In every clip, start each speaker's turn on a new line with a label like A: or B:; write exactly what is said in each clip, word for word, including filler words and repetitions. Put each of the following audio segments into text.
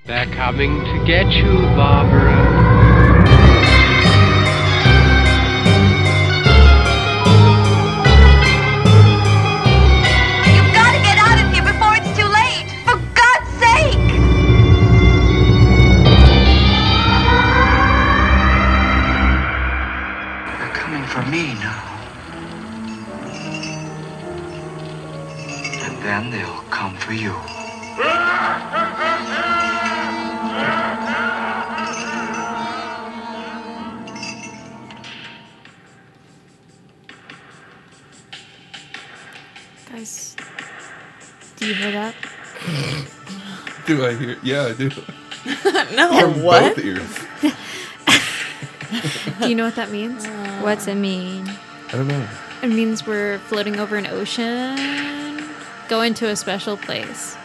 A: They're coming to get you, Barbara.
B: For me now. And then they'll come for you.
C: Guys, do you hear that?
D: Do I hear? Yeah, I do.
E: No,
D: From
E: what?
D: both ears.
C: Do you know what that means?
F: Uh, What's it mean?
D: I don't know.
C: It means we're floating over an ocean, going to a special place.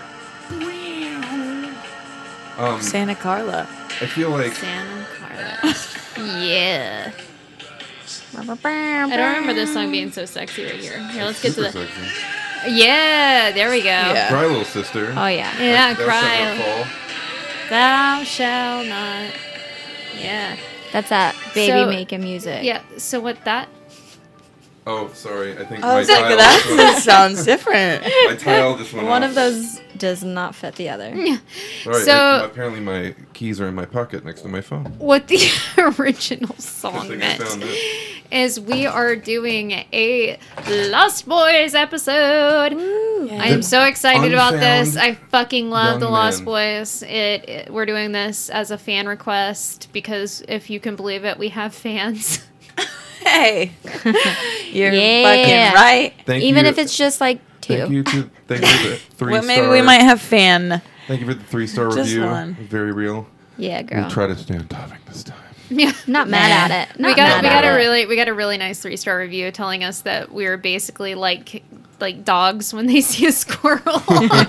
D: Um,
E: Santa Carla.
D: I feel like
C: Santa Carla. Yeah. I don't remember this song being so sexy right here. Here, let's get to
D: super
C: the.
D: sexy.
C: Yeah, there we go.
E: Yeah.
D: Cry, little sister.
F: Oh, yeah.
C: Yeah,
D: Thou
C: cry.
D: shalt not fall.
C: Thou shall not. Yeah.
F: That's that baby
C: So-
F: making music.
C: Yeah. So what that?
D: Oh, sorry. I think
E: I
D: my
E: was like,
D: tile.
E: that
D: just went-
E: sounds different.
D: my tile just went
F: One
D: off.
F: of those does not fit the other.
D: Sorry,
C: So-
D: I- apparently my keys are in my pocket next to my phone.
C: What the original
D: I
C: song
D: think I
C: meant
D: found it.
C: is we are doing a Lost Boys episode. I am
D: The
C: so excited about this.
D: unfound
C: I fucking love
D: young
C: the Lost
D: man.
C: Boys. It, it we're doing this as a fan request because if you can believe it, we have fans.
E: Hey, you're
F: Yeah.
E: fucking right.
D: Thank
F: Even
D: you.
F: if it's just like two.
D: Thank you to thank you for the three
E: Well, maybe
D: star.
E: we might have fan.
D: Thank you for the three star
E: Just
D: review.
E: one.
D: Very real.
F: Yeah, girl.
D: We'll try to stay on topic this time.
C: Yeah.
F: Not mad at it. Not
C: we got
F: mad
C: we
F: at
C: got
F: it.
C: a really we got a really nice three star review telling us that we are basically like like dogs when they see a squirrel,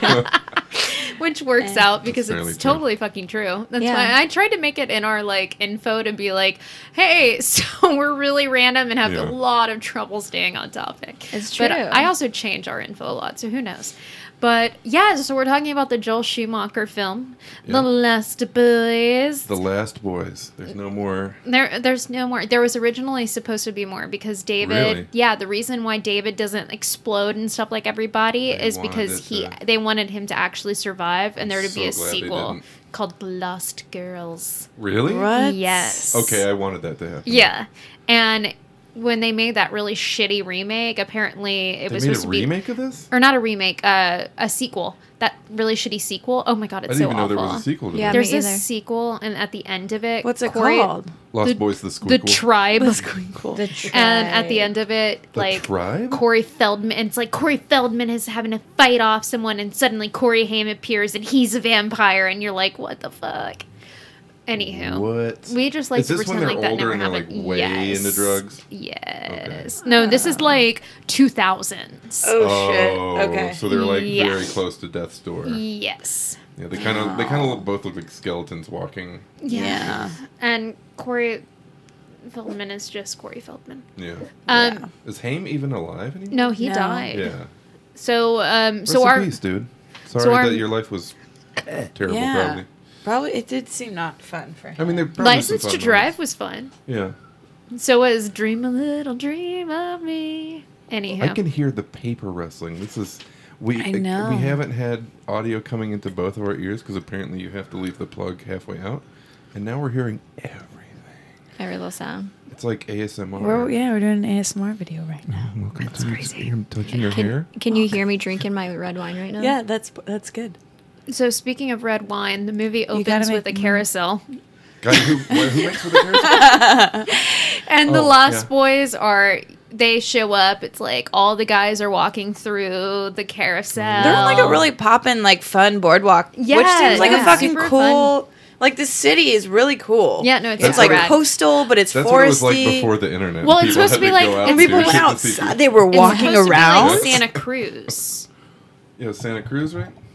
C: which works out because
D: That's fairly
C: it's
D: true.
C: totally fucking true. That's
F: Yeah.
C: why I tried to make it in our like info to be like, hey, so we're really random and have
D: Yeah.
C: a lot of trouble staying on topic.
F: It's
C: But
F: true.
C: I also change our info a lot, so who knows. But yeah, so we're talking about the Joel Schumacher film,
D: Yeah.
C: The Last Boys.
D: The Last Boys. There's no more.
C: There, there's no more. There was originally supposed to be more because David.
D: Really?
C: Yeah, the reason why David doesn't explode and stuff like everybody
D: They
C: is
D: wanted
C: because
D: it
C: he.
D: to-
C: They wanted him to actually survive, and there to be a
D: so glad they
C: sequel
D: didn't.
C: called Lost Girls.
D: Really?
E: What?
C: Yes.
D: Okay, I wanted that to happen.
C: Yeah, and when they made that really shitty remake, apparently it
D: They
C: was
D: made a
C: supposed to be
D: remake of this?
C: or not a remake, uh, a sequel. That really shitty sequel. Oh my god,
D: I
C: it's
D: didn't
C: so
D: even know
C: awful.
D: there was a sequel to
F: Yeah,
D: this.
C: There's
F: me
C: a
F: either.
C: sequel, and at the end of it,
E: What's it
C: Corey-
E: called?
D: Lost
C: the-
D: Boys, the
C: The
D: Squeakle.
C: Tribe.
E: Cool.
F: The
C: And at the
F: tribe.
C: end of it,
D: The
C: like
D: Tribe?
C: Corey Feldman, and it's like Corey Feldman is having to fight off someone, and suddenly Corey Haim appears, and he's a vampire, and you're like, what the fuck? Anywho,
D: What?
C: we just like
D: Is
C: to
D: this when
C: pretend
D: they're
C: like that
D: older
C: never
D: and they're,
C: happened.
D: like, way
C: yes.
D: into drugs?
C: Yes. No, this is like two thousands.
E: Oh, shit. Okay.
D: So they're like
C: Yeah.
D: very close to death's door.
C: Yes.
D: Yeah, they kind of they kind of look, both look like skeletons walking.
E: Yeah.
C: And Corey Feldman is just Corey Feldman.
D: Yeah.
C: Um,
E: Yeah.
D: Is Haim even alive anymore?
C: no, he
E: No.
C: died.
D: Yeah.
C: So, um,
D: Rest
C: so
D: in
C: our
D: peace, dude. Sorry
C: so our-
D: that your life was terrible.
E: Yeah.
D: Probably.
E: Probably it did seem not fun for him.
D: I mean, they're probably
C: License
D: some
C: to
D: fun
C: Drive
D: moments.
C: was fun.
D: Yeah.
C: So was Dream a Little Dream of Me. Anyhow.
D: I can hear the paper rustling. This is we.
E: I know.
D: We haven't had audio coming into both of our ears because apparently you have to leave the plug halfway out, and now we're hearing everything.
F: Every little sound.
D: It's like A S M R.
E: We're, yeah, we're doing an A S M R video right now.
D: Welcome
E: That's
D: to
E: crazy.
D: You're touching your hair.
F: Can, can you hear me drinking my red wine right now?
E: Yeah, that's that's good.
C: So speaking of red wine, the movie
E: gotta
C: opens
E: make
C: with a
E: the-
C: carousel.
D: Guy who, what, who makes for the carousel?
C: And the
D: Oh,
C: Lost
D: yeah.
C: Boys are, they show up. It's like all the guys are walking through the carousel.
E: They're on like a really poppin', like fun boardwalk, which
C: Yeah,
E: seems like
C: yeah.
E: a fucking
C: Super
E: cool. Like the city is really cool.
C: Yeah, no, it's
E: it's
C: super
E: like
C: rad.
E: coastal, but it's
D: That's
E: foresty.
D: what it was like before the internet.
C: Well, it's
D: People
C: supposed to
D: had
C: be like-
D: go out
C: it's
D: to
E: People went
D: shoot the secret.
E: outside. They were
C: It's
E: walking
C: supposed to be
E: around.
C: like Santa Cruz.
D: Yeah, Santa Cruz, right?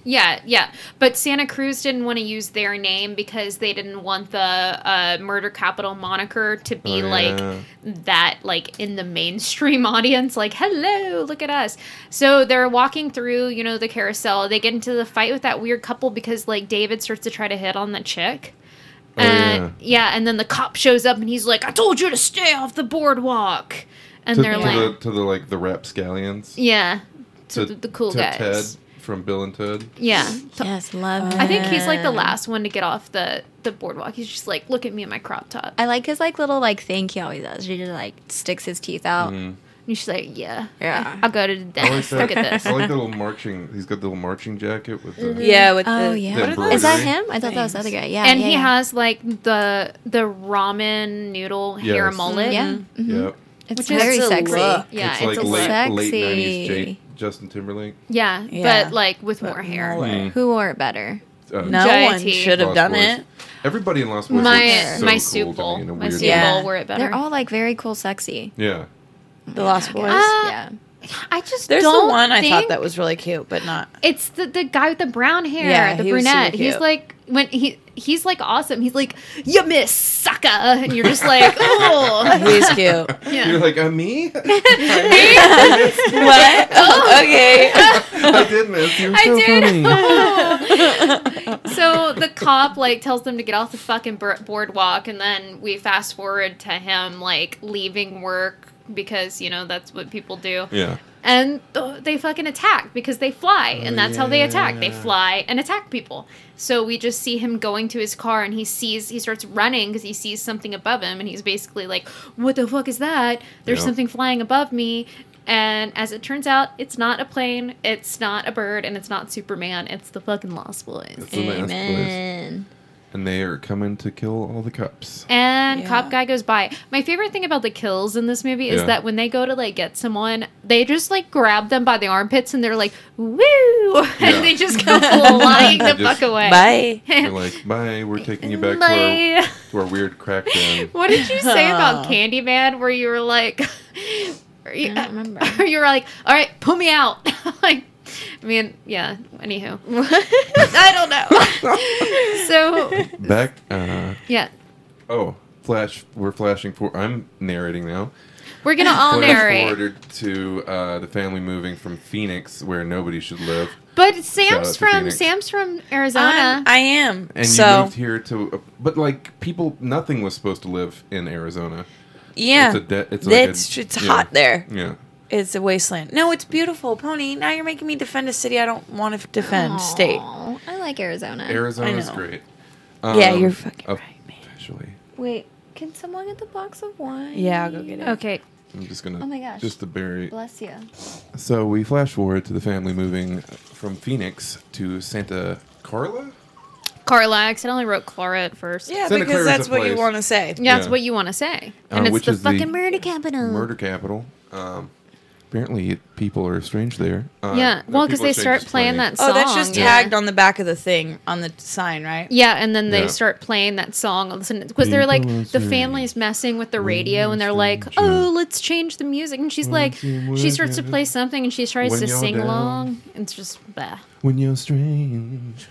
C: Yeah, yeah. But Santa Cruz didn't want to use their name because they didn't want the uh, murder capital moniker to be
D: Oh,
C: like
D: yeah.
C: that, like in the mainstream audience. Like, hello, look at us. So they're walking through, you know, the carousel. They get into the fight with that weird couple because like David starts to try to hit on the chick.
D: Oh,
C: And yeah. and then the cop shows up and he's like, I told you to stay off the boardwalk. And
D: to,
C: they're
D: to
C: like,
D: the, to the like the rapscallions.
C: yeah, to, the, the cool
D: to
C: guys.
D: Ted from Bill and Ted.
C: Yeah.
F: Yes, love.
C: I think he's like the
F: him.
C: last one to get off the, the boardwalk. He's just like, look at me in my crop top.
F: I like his like little like thing he always does. He just like sticks his teeth out.
D: Mhm.
C: And she's like, yeah,
F: Yeah.
C: I'll go to the
D: I like
C: dentist.
D: that.
C: Look at this.
D: I like the little marching. He's got the little marching jacket with the.
E: Yeah, with
F: Oh
E: the
F: yeah.
D: The
E: what are those?
F: Is that
D: embroidery.
F: him? I thought that was the other guy. Yeah.
C: and
F: yeah,
C: he
F: yeah.
C: has like the the ramen noodle hair
D: Yes.
C: mullet.
F: Yeah. Mhm.
D: Yep.
F: It's
C: Which is
F: very
E: a
F: sexy.
E: look.
C: Yeah,
D: it's,
C: it's,
D: like
C: a
D: late
C: look.
D: late nineties
F: Sexy.
D: J- Justin Timberlake.
C: Yeah,
E: Yeah.
C: but like with more
E: But
C: hair.
E: mullet.
D: Mm.
F: Who wore it better?
D: Uh,
E: No
C: J I
E: one
C: T.
E: should have
D: Lost
E: done
D: Boys.
E: it.
D: Everybody in Lost Boys
C: My
D: looks so
C: my
D: cool
C: soup
D: to
C: bowl,
D: me in a
C: my
D: weird
C: soup
D: way.
E: Yeah.
C: bowl wore it better.
F: They're all like very cool, sexy.
D: Yeah.
E: The Lost Boys.
C: Ah,
F: Yeah.
C: I just
E: There's
C: don't
E: the one I thought
C: think-
E: that was really cute, but not.
C: It's the the guy with the brown hair,
E: Yeah,
C: the
E: he was super
C: brunette. He's
E: cute.
C: like when he he's like awesome. He's like, you miss sucker, and you're just like, oh,
E: He's cute.
C: yeah.
D: You're like, uh, me?
E: What? Oh, okay.
D: I did miss. You're
C: I
D: so
C: did.
D: funny.
C: So the cop like tells them to get off the fucking bur- boardwalk, and then we fast forward to him like leaving work because you know that's what people do.
D: Yeah.
C: And uh, they fucking attack because they fly, and that's how they attack. They
D: yeah.
C: fly and attack people. So we just see him going to his car, and he sees he starts running because he sees something above him, and he's basically like, "What the fuck is that? There's
D: Yeah.
C: something flying above me." And as it turns out, it's not a plane, it's not a bird, and it's not Superman. It's the fucking Lost Boys.
D: It's the Lost Boys.
F: Amen.
D: And they are coming to kill all the cops.
C: And
E: Yeah.
C: cop guy goes by. My favorite thing about the kills in this movie is
D: Yeah.
C: that when they go to like get someone, they just like grab them by the armpits and they're like, "Woo!"
D: Yeah.
C: and they just go flying the
D: Just-
C: fuck away.
E: Bye.
D: They're like, bye, we're taking you back to our,
C: Bye.
D: to our weird crackdown.
C: What did you say about
E: Oh.
C: Candyman? Where you were like, or you,
F: I don't remember.
C: or you were like, "All right, pull me out." Like, I mean, yeah. Anywho, I don't know. So
D: Back, uh,
C: yeah,
D: oh, flash, we're flashing for, I'm narrating now.
C: we're gonna all
D: Flash
C: narrate.
D: forwarded to uh, the family moving from Phoenix, where nobody should live.
C: But
D: Shout out
C: Sam's
D: to
C: from
D: Phoenix.
C: Sam's from Arizona.
E: I'm- I am.
D: And
E: so,
D: you moved here to, uh, but like people, nothing was supposed to live in Arizona.
E: yeah.
D: It's a de- it's like a-
E: it's it's
D: yeah.
E: hot there.
D: Yeah.
E: It's a wasteland. No, it's beautiful, Pony. Now you're making me defend a city I don't want to defend. State.
F: Aw, I like Arizona.
D: Arizona's
E: know.
D: great.
E: Yeah,
D: Um,
E: you're fucking
D: of-
E: right, man.
D: Officially.
F: Wait, can someone get the box of wine?
E: Yeah, I'll go get it.
C: Okay.
D: I'm just gonna.
F: Oh my gosh.
D: Just to bury.
F: Bless you.
D: So we flash forward to the family moving from Phoenix to Santa Carla.
C: Carla. I accidentally wrote Clara at first.
E: Yeah,
D: Santa
E: because
D: Clara's
E: that's
D: a
E: what you
D: place.
E: want to say.
C: Yeah, that's
D: Yeah.
C: what you want to say.
D: Uh,
C: And it's
D: which
C: the
D: is the
C: fucking
F: Murder capital.
D: Murder capital. Um, apparently, people are strange there. Uh,
C: Yeah,
D: no,
C: well, because
D: people are
C: they
D: strange
C: start
D: is
C: playing
D: funny.
C: that song.
E: Oh, that's just
C: yeah.
E: tagged on the back of the thing on the sign, right?
C: Yeah, and then they
D: Yeah.
C: start playing that song. Because they're like,
D: People are
C: the
D: strange.
C: family's messing with the radio, and they're like,
D: strange.
C: oh, let's change the music. And she's like,
D: see
C: she starts to
D: what
C: play something, and she tries
D: when
C: to
D: you're
C: sing
D: down.
C: along. It's just, bah.
D: When you're strange.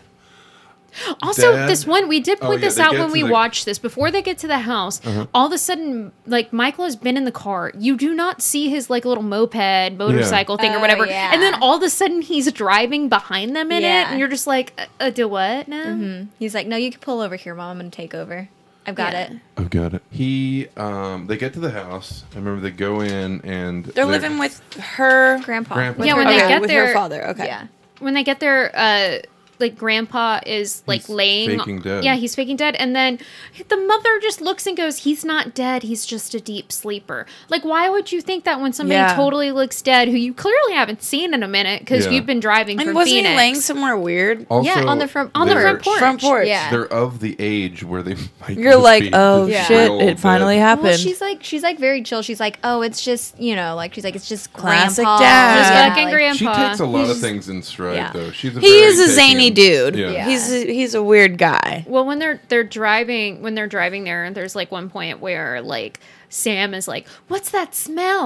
C: Also,
D: Dad?
C: this one, we did
D: Oh,
C: point
D: yeah,
C: this
D: they
C: out
D: get
C: when
D: to
C: we
D: the-
C: watched this. Before they get to the house,
D: Uh-huh.
C: all of a sudden, like, Michael has been in the car. You do not see his, like, little moped, motorcycle thing or
F: Oh,
C: whatever.
F: yeah.
C: And then all of a sudden, he's driving behind them in it.
F: Yeah.
C: And you're just like, uh, uh, do what now?
F: Mm-hmm. He's like, no, you can pull over here, Mom. I'm going to take over. I've got
C: Yeah.
F: it.
D: I've got it. He, um, they get to the house. I remember they go in and
E: They're living with her.
F: Grandpa.
D: Grandpa.
F: With
C: Yeah,
F: her
C: when they
F: dad.
E: okay,
C: get
E: with
C: there-
E: her father. Okay.
F: Yeah.
C: When they get there, uh, like grandpa is like
D: He's
C: laying
D: faking dead.
C: Yeah, he's faking dead, and then the mother just looks and goes, he's not dead, he's just a deep sleeper. Like, why would you think that when somebody
E: Yeah.
C: totally looks dead, who you clearly haven't seen in a minute because
D: Yeah.
C: you've been driving
E: And
C: from
E: wasn't
C: Phoenix?
E: he laying somewhere weird?
D: Also,
F: Yeah, on the front-
C: on the
D: they're-
C: front porch.
E: Front porch.
F: Yeah.
D: They're of the age where they might
E: You're
D: just
E: like,
D: be
E: oh
F: Yeah.
E: shit,
D: real
E: it finally
D: dead.
E: happened.
F: Well, she's like, she's like very chill. She's like, oh, it's just, you know, like she's like, it's just
E: Classic
F: grandpa.
E: dad.
C: Just
E: Yeah,
C: fucking
F: like-
C: grandpa.
D: She takes a lot of
F: He's-
D: things in stride,
F: yeah.
D: though. She's a
E: he
D: very
E: is a
D: taken-
E: zany dude.
D: Yeah.
F: Yeah.
E: He's a, he's a weird guy.
C: Well, when they're they're driving, when they're driving there, there's like one point where like Sam is like, "What's that smell?"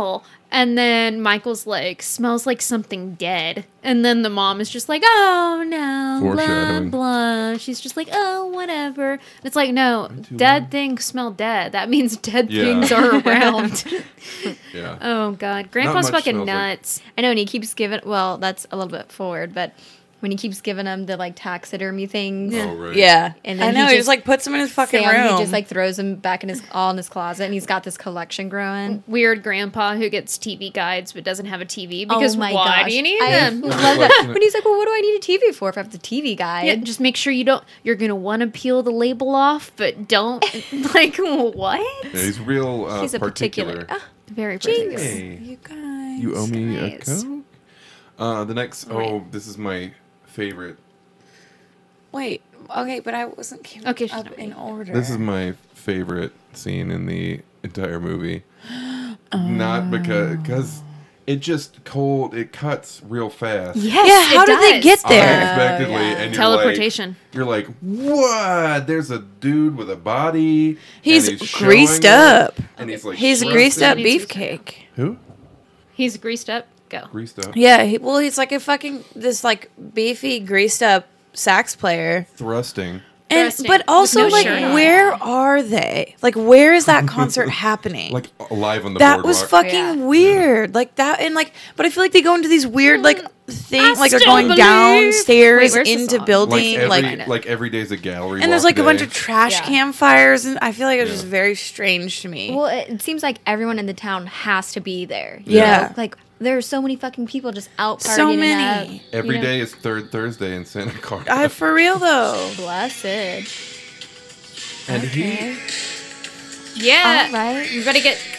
C: And then Michael's like, smells like something dead. And then the mom is just like, oh no, blah,
D: Foreshadowing.
C: blah. She's just like, oh, whatever. And it's like, no,
D: too
C: dead
D: long.
C: things smell dead. That means dead
D: Yeah.
C: things are around.
D: Yeah.
C: Oh, God. Grandpa's
D: much
C: fucking
D: smells like-
C: nuts.
F: I know, and he keeps giving. Well, that's a little bit forward, but when he keeps giving him the like taxidermy things,
D: Oh, right.
E: Yeah.
F: And
E: I
F: then
E: know.
F: he
E: He,
F: just-
E: just like puts him in his fucking
F: Sam,
E: room.
F: he just like throws them back in his all in his closet, and he's got this collection growing.
C: Weird grandpa who gets T V guides but doesn't have a T V because
F: oh my
C: why
F: gosh.
C: do you need
F: I
C: them?
F: love that. When he's like, "Well, what do I need a T V for if I have the T V guide?"
C: Yeah, just make sure you don't. You're gonna want to peel the label off, but don't. Like what?
D: Yeah, he's real uh,
F: he's a
D: particular.
F: particular. Ah,
C: Very
F: Jinx.
C: particular.
D: Hey,
E: you guys.
D: you owe me
C: Nice.
D: a Coke? Uh, the next, oh,
C: Right.
D: this is my favorite.
E: Wait. Okay, but I wasn't keeping
C: Okay, she's
E: up
C: not
E: in order.
D: This is my favorite scene in the entire movie. Not because, because it just cold, it cuts real fast.
C: Yes,
E: Yeah, how
C: it
E: did they
C: does.
E: get there?
D: Unexpectedly,
F: yeah.
D: and you're
C: Teleportation.
D: Like, you're like, what? There's a dude with a body. and
E: He's
D: showing
E: greased
D: it,
E: up.
D: and he's like,
E: He's a
D: thrusting-
E: greased up
C: Needs to be
E: beefcake.
D: Who?
C: He's greased up. Go.
D: Greased up.
E: Yeah, he, well, he's like a fucking this like beefy, greased up sax player.
D: Thrusting.
E: And
C: Thrusting.
E: but also
C: With no
E: like,
C: shirt on.
E: where are they? Like, where is that concert happening?
D: Like alive on the
E: that
D: boardwalk.
E: was fucking
F: Yeah.
E: weird. Like that, and like, but I feel like they go into these weird like things,
C: I
E: like they're
C: still
E: going
C: believe-
E: downstairs
C: Wait, where's the
E: into
C: song?
D: like
E: building,
D: every,
E: like,
D: like, every day's a gallery.
E: and there's
D: walk
E: like a bunch
D: day.
E: of trash
F: Yeah.
E: campfires, and I feel like it was
D: Yeah.
E: just very strange to me.
F: Well, it, it seems like everyone in the town has to be there. you
E: Yeah.
F: know? Like there are so many fucking people just out partying.
E: so
F: it
E: many.
F: up,
D: Every
F: you know?
D: day is third Thursday in Santa Clarita.
E: I for real though.
F: Blessed.
D: and he,
C: Yeah.
F: All right.
C: You better get.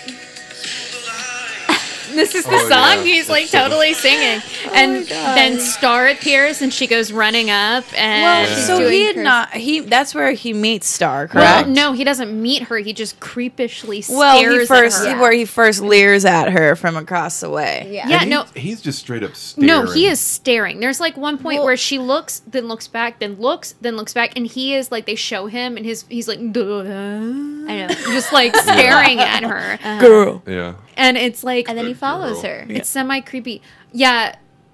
C: This is the
D: Oh,
C: song
D: yeah.
C: he's like
D: That's so-
C: totally singing, and
F: God.
C: then Star appears and she goes running up and.
E: Well,
D: Yeah.
E: so
F: doing
E: he had
F: hers.
E: not. He that's where he meets Star,
C: Well,
E: correct?
C: no, he doesn't meet her. He just creepishly stares
E: Well, he first
C: at her.
E: where he first leers at her from across the way.
F: Yeah.
C: Yeah,
D: and
C: no.
D: he- he's just straight up staring.
C: No, he is staring. There's like one point
F: Well-
C: where she looks, then looks back, then looks, then looks back, and he is like they show him, and his he's like, duh,
F: I know.
C: just like staring at her,
E: Girl.
D: Yeah.
C: and it's like
F: And then he
D: Good
F: follows
D: girl.
F: her.
C: it's semi creepy. Yeah.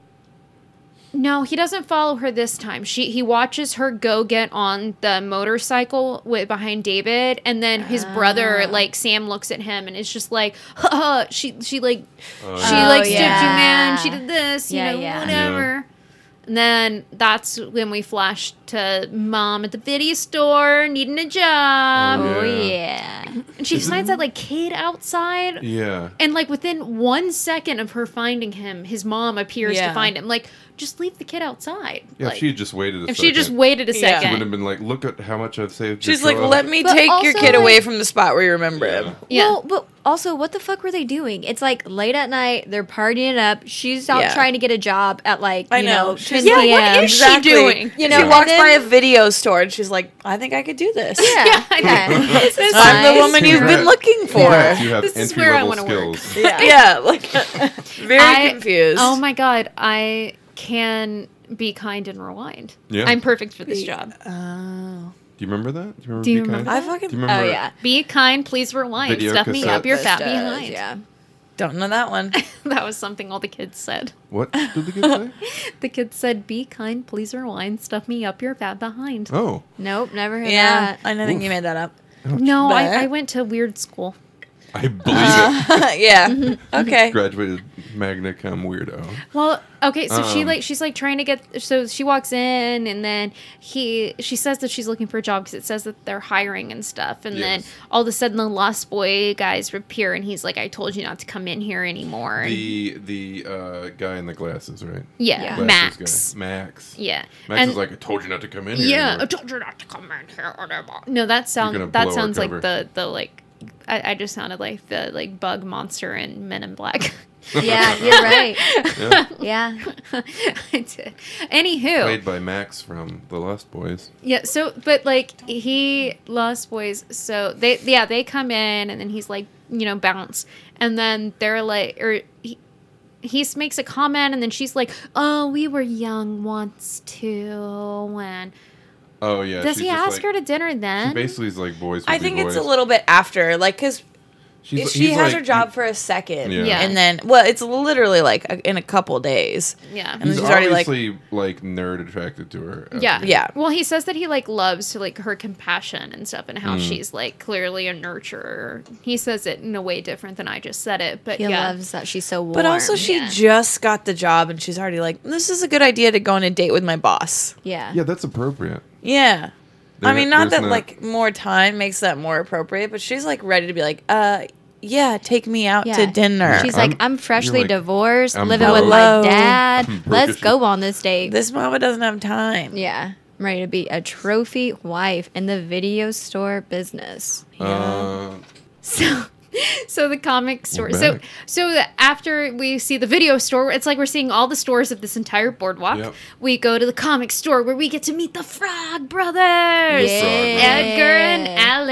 C: No, he doesn't follow her this time. She he watches her go get on the motorcycle with behind David, and then his brother, like Sam, looks at him and is just like, "Huh, she she like
D: Oh,
C: she
D: yeah.
C: like
F: Oh,
C: stood you,
F: yeah.
C: man. She did this, you
F: Yeah,
C: know,
F: yeah.
C: whatever." And then that's when we flash to mom at the video store needing a job,
D: Oh,
F: Oh
D: Yeah.
F: yeah.
C: and she finds that like kid outside.
D: Yeah.
C: And like within one second of her finding him, his mom appears
E: Yeah.
C: to find him. Like, just leave the kid outside.
D: Yeah,
C: like,
D: if she had just waited a
C: if
D: second.
C: she just waited a
E: Yeah.
D: She would
C: second.
D: have been like, look at how much I've saved. your
E: She's like,
D: truck."
E: let me
F: But
E: take your
F: also,
E: kid
F: like-
E: away from the spot where you remember
D: Yeah.
E: him.
C: Yeah.
F: Well, but also, what the fuck were they doing? It's like late at night. They're partying it up. She's out
E: Yeah.
F: trying to get a job at like
E: I
F: you
E: know.
F: know,
E: She's-
F: ten
C: Yeah,
F: p.m.
C: what is she
E: Exactly.
C: doing?
F: You know,
E: she
F: and
E: walks
F: then-
E: by a video store and she's like, I think I could do this.
F: Yeah,
C: Yeah, I
F: yeah.
C: know.
F: This is
E: I'm the
F: nice.
E: woman you've been
D: Congrats.
E: looking for.
D: Congrats, you have
C: This is
D: entry
C: where I
D: level
C: wanna work.
D: skills.
E: Yeah, yeah, like very
C: I-
E: confused.
C: Oh my god, I can be kind and rewind.
D: Yeah.
C: I'm perfect for this job.
E: Oh.
D: Do you remember that? Do you remember?
C: Do you
D: Be
C: remember
D: Kind?
E: I fucking
D: Do you remember?
F: Oh yeah.
C: Be kind, please rewind.
D: Video
C: Stuff me up your
F: Those
C: fat
F: does,
C: behind.
F: Yeah.
E: don't know that one.
C: That was something all the kids said.
D: What did the kid say?
C: The kids said, "Be kind, please rewind. Stuff me up your fat behind."
D: Oh,
F: Nope. Never heard
E: Yeah,
F: that.
E: I don't think you made that up.
C: No,
E: But-
C: I, I went to weird school.
D: I believe it.
E: yeah. Okay.
D: Graduated magna cum weirdo.
C: Well, okay, so she
D: Um,
C: like she's like trying to get. So she walks in, and then he she says that she's looking for a job because it says that they're hiring and stuff. And then
D: Yes.
C: all of a sudden, the Lost Boy guys appear, and he's like, "I told you not to come in here anymore." And-
D: The the uh, guy in the glasses, right?
C: yeah,
F: Yeah.
D: Glasses
C: Max.
D: Guy. Max.
C: Yeah,
D: Max
C: and
D: is like, I told you not to come in here.
C: yeah, I
D: anymore."
C: told you not to come in here. Whatever. No, that
D: gonna
C: sounds
D: blow
C: that
D: our
C: sounds like
D: cover.
C: the the like. I, I just sounded like the like bug monster in Men in Black.
F: Yeah, you're right.
D: Yeah.
F: Yeah.
C: I did. Anywho,
D: Played by Max from The Lost Boys.
C: yeah. So, but like he Lost Boys. So they yeah they come in and then he's like you know bounce and then they're like or he, he makes a comment and then she's like oh we were young once too when
D: Oh yeah.
C: does
D: she's
C: he
D: just
C: ask
D: like-
C: her to dinner
D: She
C: then?
D: basically is like boys. Will
E: I
D: be
E: think it's a
D: boys.
E: little bit after, like, because
D: She's,
E: she
D: he's
E: has
D: like-
E: her job for a second,
D: Yeah.
C: Yeah.
E: and then well, it's literally like a, in a couple days.
C: Yeah.
E: And then
D: He's
E: she's already like,
D: obviously like nerd attracted to her. after
C: Yeah.
D: that.
E: Yeah.
C: Well, he says that he like loves like her compassion and stuff and how
D: Mm.
C: she's like clearly a nurturer. He says it in a way different than I just said it, but
F: He
C: yeah.
F: loves that she's so warm.
E: but also she
C: yeah.
E: just got the job, and she's already like, this is a good idea to go on a date with my boss.
F: yeah.
D: Yeah, that's appropriate.
E: Yeah. I
D: There-
E: mean, not
D: there's
E: that like more time makes that more appropriate, but she's like ready to be like, uh, yeah, take me out
F: Yeah.
E: to dinner.
F: She's
D: I'm-
F: like, I'm freshly
D: you're like,
F: divorced,
D: I'm
F: living
D: broke.
F: with my
E: Hello.
F: dad.
D: I'm broke
F: Let's
D: as
F: go on this date.
E: this mama doesn't have time.
F: yeah. I'm ready to be a trophy wife in the video store business.
D: Uh,
C: So, so the comic store.
D: We're
C: So,
D: back.
C: so the, after we see the video store, it's like we're seeing all the stores of this entire boardwalk.
D: Yep.
C: We go to the comic store where we get to meet the Frog Brothers,
F: Yeah.
C: Edgar and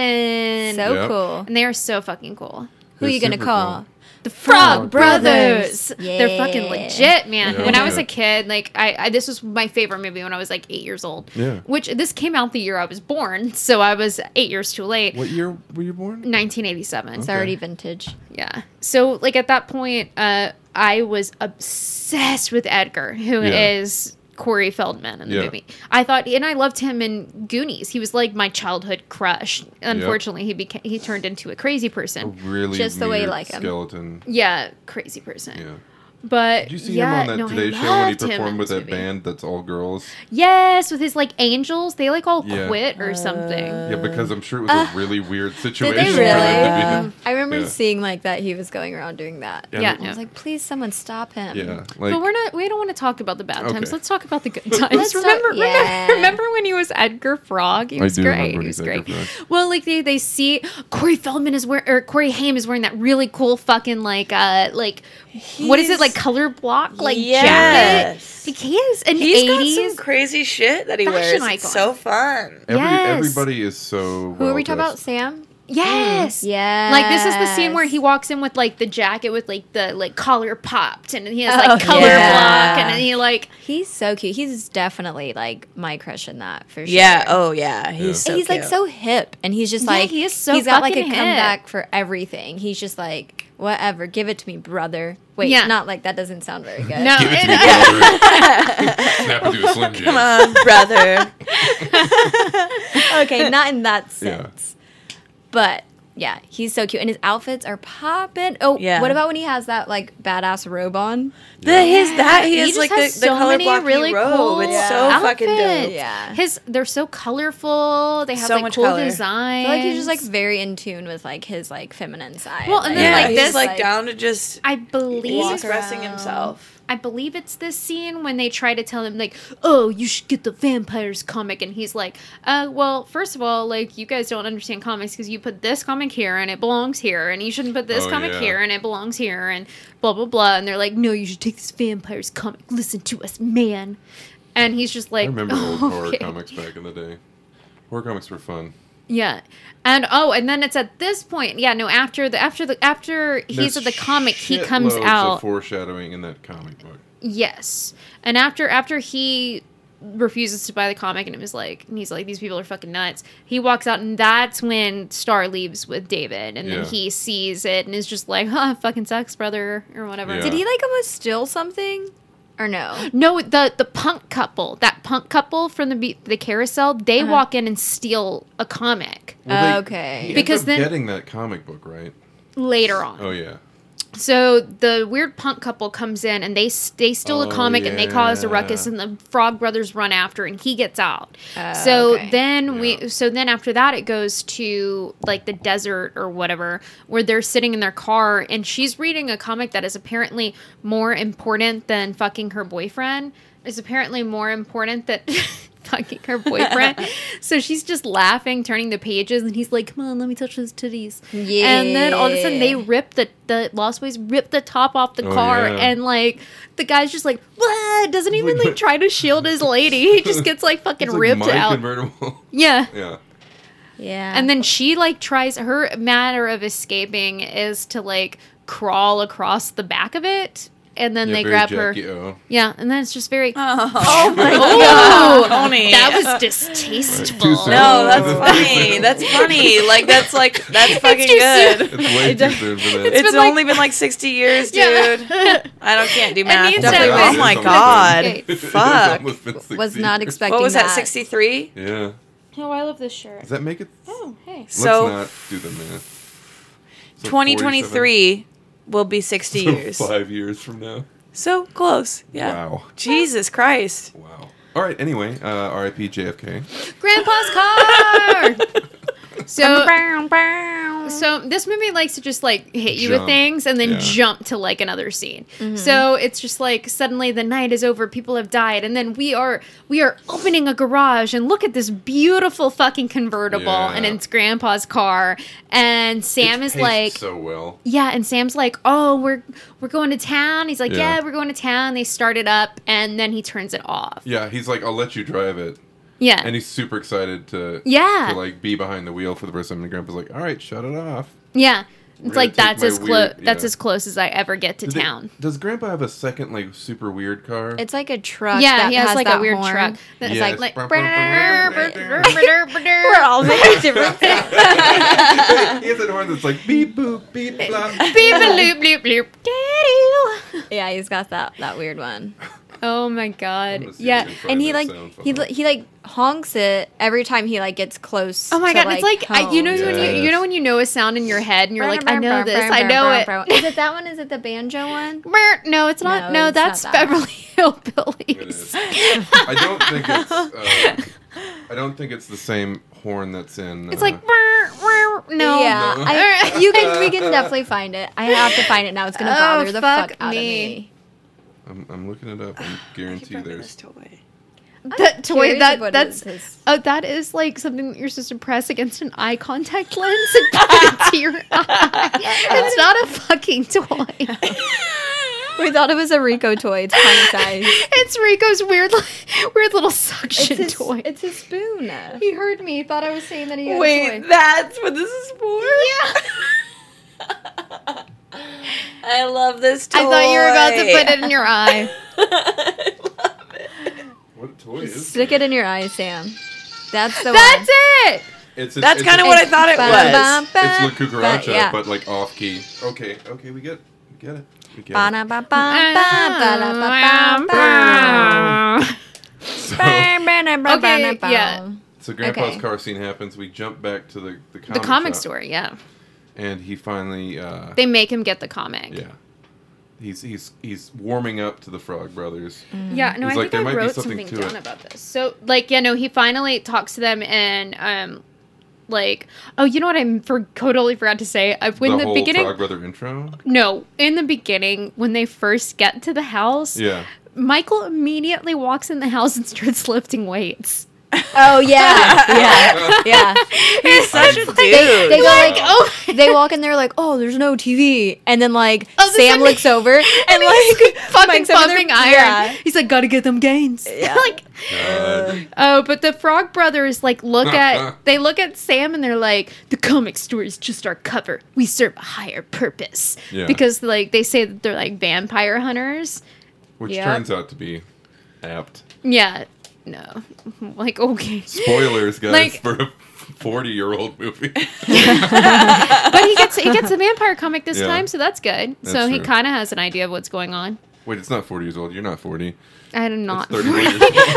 C: Alan.
F: So
D: Yep.
F: cool.
C: and they are so fucking cool.
F: Who are you
D: They're
F: going to
D: super
F: call?
D: cool.
C: The Frog
F: Frog
C: Brothers.
F: Brothers.
C: They're fucking
F: Yeah.
C: legit, man.
D: Yeah.
C: When I was
D: Yeah.
C: a kid, like I, I, this was my favorite movie when I was like eight years old.
D: Yeah.
C: Which this came out the year I was born, so I was eight years too late.
D: what year were you born?
C: nineteen eighty-seven.
F: It's
D: Okay.
F: already vintage.
C: Yeah. So like at that point, uh, I was obsessed with Edgar, who
D: Yeah.
C: is Corey Feldman in the
D: Yeah.
C: movie. I thought, and I loved him in Goonies. He was like my childhood crush. Unfortunately, he became he turned into a crazy
D: A
C: person.
D: really
F: Just the way you
D: weird
F: like him.
D: skeleton.
C: Yeah, crazy person.
D: Yeah.
C: But
D: Did you see
C: yeah,
D: him on that
C: no, I
D: Today Show when he
C: loved him in
D: performed with
C: this
D: that
C: movie.
D: band that's all girls?
C: Yes, with his like angels, they like all
D: Yeah.
C: quit or something.
D: Yeah, because I'm sure it was a really weird
F: Did
D: situation.
F: they
D: for
F: really?
D: them to be-
F: I remember
D: Yeah.
F: seeing like that he was going around doing that.
D: Yeah.
C: Yeah,
F: I was like, please, someone stop him.
D: Yeah, like
C: But we're not. We don't want to talk about the bad times.
D: Okay.
C: Let's talk about the good times.
F: Let's talk-
C: remember,
F: yeah.
C: remember, remember when he was Edgar Frog? He
D: I
C: was
D: do
C: great.
D: remember
C: He
D: when
C: was
D: he's
C: great.
D: Edgar Frog.
C: Well, like they, they see Corey Feldman is wearing or Corey Haim is wearing that really cool fucking like uh like what is it
E: He's-
C: like color block like
E: Yes.
C: jacket? Like he is an
E: He's got
C: eighties.
E: some crazy shit that he
C: fashion
E: wears. It's
C: icon.
E: so fun.
D: every,
C: Yes.
D: everybody is so.
F: Who are we talking about?
D: well-dressed.
F: Sam?
C: Yes.
F: Yeah.
C: Like this is the scene where he walks in with like the jacket with like the like collar popped and he has
F: Oh,
C: like color
F: yeah.
C: block and then he like
F: He's so cute. He's definitely like my crush in that for sure.
E: Yeah. Oh yeah. He's
D: Yeah.
E: so
F: he's like
E: cute.
F: so hip, and he's just
C: Yeah,
F: like
C: he is so
F: he's got like a
C: fucking hip.
F: comeback for everything. He's just like whatever, give it to me, brother. Wait,
C: Yeah.
F: not like that. Doesn't sound very good.
C: no.
D: Give it to me,
C: it-
D: brother. Snap into a slim jim.
E: Come on, brother.
F: Okay, not in that
D: Yeah.
F: sense, but. Yeah, he's so cute, and his outfits are popping. Oh,
E: Yeah.
F: what about when he has that like badass robe on?
E: The his that he
C: He
E: has
C: just
E: like
C: has
E: the, the
C: so
E: color
C: many
E: blocky
C: really
E: robe.
C: cool
E: It's so fucking
C: outfits.
E: dope.
F: Yeah.
C: His they're so colorful. They have
E: So
C: like
E: much
C: cool
E: color.
F: I
C: designs.
F: feel like he's just like very in tune with like his like feminine side.
C: Well, and
F: Like,
C: then,
E: Yeah,
C: like,
E: he's
C: this,
E: like,
F: like-
E: down to just
C: I believe
E: he's
F: Walk
E: expressing
F: around.
E: himself.
C: I believe it's this scene when they try to tell him like, "Oh, you should get the vampires comic," and he's like, "Uh, well, first of all, like you guys don't understand comics because you put this comic here and it belongs here, and you shouldn't put this
D: Oh,
C: comic
D: yeah.
C: here and it belongs here, and blah blah blah." And they're like, "No, you should take this vampires comic. Listen to us, man." And he's just like,
D: I remember old
C: "Oh,
D: horror
C: okay."
D: comics back in the day. Horror comics were fun.
C: Yeah. And oh, and then it's at this point, yeah, no, after the after the after he's
D: There's
C: at the comic, he comes
D: shitloads
C: out.
D: of foreshadowing in that comic book.
C: Yes. And after after he refuses to buy the comic and it was like and he's like, these people are fucking nuts. He walks out and that's when Star leaves with David and
D: Yeah.
C: then he sees it and is just like, huh, fucking sucks, brother, or whatever.
D: Yeah.
F: did he like almost steal something, or no?
C: No, the the punk couple, that punk couple from the be- the carousel, they
F: Uh-huh.
C: walk in and steal a comic
D: Well, they-
F: Okay.
D: he ends
C: Because
D: up
C: then-
D: getting that comic book, right?
C: later on.
D: Oh yeah.
C: So the weird punk couple comes in and they they steal a
D: Oh,
C: comic and they cause a
D: yeah.
C: ruckus and the Frog Brothers run after and he gets out.
F: Oh,
C: so
F: okay.
C: then
D: Yeah.
C: we so then after that it goes to like the desert or whatever where they're sitting in their car and she's reading a comic that is apparently more important than fucking her boyfriend. Is apparently more important that fucking her boyfriend. So she's just laughing, turning the pages, and he's like, "Come on, let me touch those titties."
F: Yeah.
C: And then all of a sudden they rip the the Lost Boys rip the top off the
D: Oh,
C: car,
D: yeah.
C: and like the guy's just like, "What?" Doesn't even
D: like-
C: like try to shield his lady. He just gets like fucking
D: It's like
C: ripped
D: my
C: out.
D: convertible.
C: Yeah.
D: Yeah.
F: Yeah.
C: And then she like tries her manner of escaping is to like crawl across the back of it. and then
D: Yeah,
C: they
D: very
C: grab
D: Jackie
C: her.
D: O.
C: Yeah, and then it's just very.
E: Oh my
C: Oh,
E: god, Pony.
C: that was distasteful.
D: Too soon.
E: No, that's funny. That's funny. Like that's like that's fucking
C: too
E: good.
D: It's way too soon for that.
E: It's
C: been like-
E: only been like sixty years, dude.
C: Yeah.
E: I don't can't do math.
C: needs
E: Definitely.
C: to
E: Oh
C: be-
E: my
D: It's
E: god.
C: almost
D: It's
E: Fuck.
D: almost been sixty
F: Was not
D: years.
F: expecting
E: What was that?
F: that.
E: sixty-three.
D: Yeah.
C: Oh, I love this shirt.
D: Does that make it?
C: Oh, hey.
E: So
D: Let's not do the math. So
E: twenty twenty-three will be sixty
D: forty-seven.
E: years.
D: So five years from now.
E: So close. Yeah.
D: Wow.
E: Jesus Christ.
D: Wow. All right. Anyway, uh, R I P J F K.
C: Grandpa's car. so, so this movie likes to just like hit you with
D: Jump.
C: things and then
D: Yeah.
C: jump to like another scene. So it's just like suddenly the night is over, people have died, and then we are we are opening a garage and look at this beautiful fucking convertible,
D: Yeah.
C: and it's Grandpa's car, and Sam
D: It's
C: is
D: paced
C: like.
D: so well.
C: Yeah, and Sam's like, "Oh, we're we're going to town." He's like,
D: Yeah.
C: "Yeah, we're going to town." They start it up, and then he turns it off.
D: Yeah, he's like, I'll let you drive it,
C: Yeah,
D: and he's super excited to
C: Yeah.
D: to like be behind the wheel for the first time. And Grandpa's like, all right, shut it off.
C: yeah. It's
D: We're gonna
C: like
D: take
C: that's
D: my
C: as close.
D: weird-
C: That's
D: yeah.
C: as close as I ever get to
D: Did they-
C: town.
D: does Grandpa have a second like super weird car?
F: It's like a truck.
C: Yeah,
F: that
C: he has like
F: that
C: a weird
F: horn.
C: truck. That's
D: Yes.
C: like like.
F: We're
C: We're
F: all making different sounds.
D: he has a horn that's like beep boop beep blah.
C: Beep bloop bloop bloop. Doo-doo.
F: Yeah, he's got that that weird one.
C: Oh my
D: I'm
C: god!
D: gonna see
C: Yeah.
D: if I can find
F: And he
D: that
F: like
D: sound
F: he
D: file.
F: li- he like honks it every time he like gets close.
C: Oh my
F: to,
C: god! It's like I, you know
F: home.
C: when you you
D: Yes.
C: know when you know a sound in your head and you're like, I know this, I know it.
F: Is it that one? Is it the banjo one?
C: No, it's not.
F: No,
C: No,
F: it's
C: that's
F: not that.
C: Beverly
D: It
C: Hillbillies.
D: is. I don't think it's. Uh, I don't think it's the same horn that's in.
C: It's
D: uh,
C: like no.
F: Yeah,
D: No.
F: I, you can. We can definitely find it. I have to find it now. It's gonna
C: Oh,
F: bother the
C: fuck
F: fuck out
C: me.
F: of me.
D: I'm, I'm looking it up. I guarantee there's.
C: That toy
F: Curious
C: that
F: what it
C: that's
F: is.
C: oh that is like something that you're supposed to press against an eye contact lens and put it to your eye. It's not a fucking toy.
F: We thought it was a Rico toy. It's pint size.
C: It's Rico's weird weird little suction
F: It's his,
C: toy.
F: it's a spoon.
C: He heard me. He thought I was saying that he had a
E: Wait,
C: toy.
E: that's what this is for?
C: Yeah.
E: I love this toy.
C: I thought you were about to put it in your eye.
E: I love it.
D: What toy is
F: Stick
D: it?
F: it in your eye, Sam. That's the
C: That's
F: one.
C: it.
D: It's a,
E: That's
D: it's
E: kind
D: a-
E: of what I thought it was.
D: It's La Cucaracha,
F: yeah.
D: but like off key. Okay, okay, we get, we get it. We get it. So,
C: Okay, yeah.
D: so Grandpa's
F: Okay.
D: car scene happens. We jump back to the the comic,
C: The comic
D: shop,
C: store, yeah.
D: and he finally, uh,
C: They make him get the comic.
D: yeah, he's he's he's warming up to the Frog Brothers.
C: Yeah, no,
D: He's
C: I
D: like,
C: think
D: there
C: I
D: might be
C: wrote
D: something
C: something
D: to
C: down
D: it.
C: about this. So, like, yeah, no, he finally talks to them and, um, like, oh, you know what I for totally forgot to say? Uh, when
D: the,
C: the,
D: whole
C: beginning,
D: Frog Brother intro.
C: no, in the beginning, when they first get to the house,
D: Yeah,
C: Michael immediately walks in the house and starts lifting weights.
F: Oh yeah, yeah, yeah.
C: He's
E: such a dude.
F: They, they go
C: Like,
F: like,
C: oh,
F: they walk in there like, oh, there's no T V, and then like
C: Oh, this
F: Sam
C: is-
F: looks over and
C: and
F: like
C: like fucking
F: Mike's over there-
C: pumping iron.
F: Yeah.
C: He's like, gotta get them gains.
F: Yeah.
C: like,
D: God.
C: oh, but the Frog Brothers like look at they look at Sam and they're like, the comic store is just our cover. We serve a higher purpose
D: Yeah.
C: because like they say that they're like vampire hunters.
D: which
F: Yep.
D: turns out to be apt.
C: Yeah, no, like okay,
D: Spoilers, guys,
C: Like-
D: for a forty-year-old movie.
C: but he gets he gets a vampire comic this
D: Yeah.
C: time, so that's good. so
D: That's
C: he
D: true.
C: kind of has an idea of what's going on.
D: Wait, it's not forty years old. You're not forty.
C: I'm
D: It's
C: not.
D: thirty-one years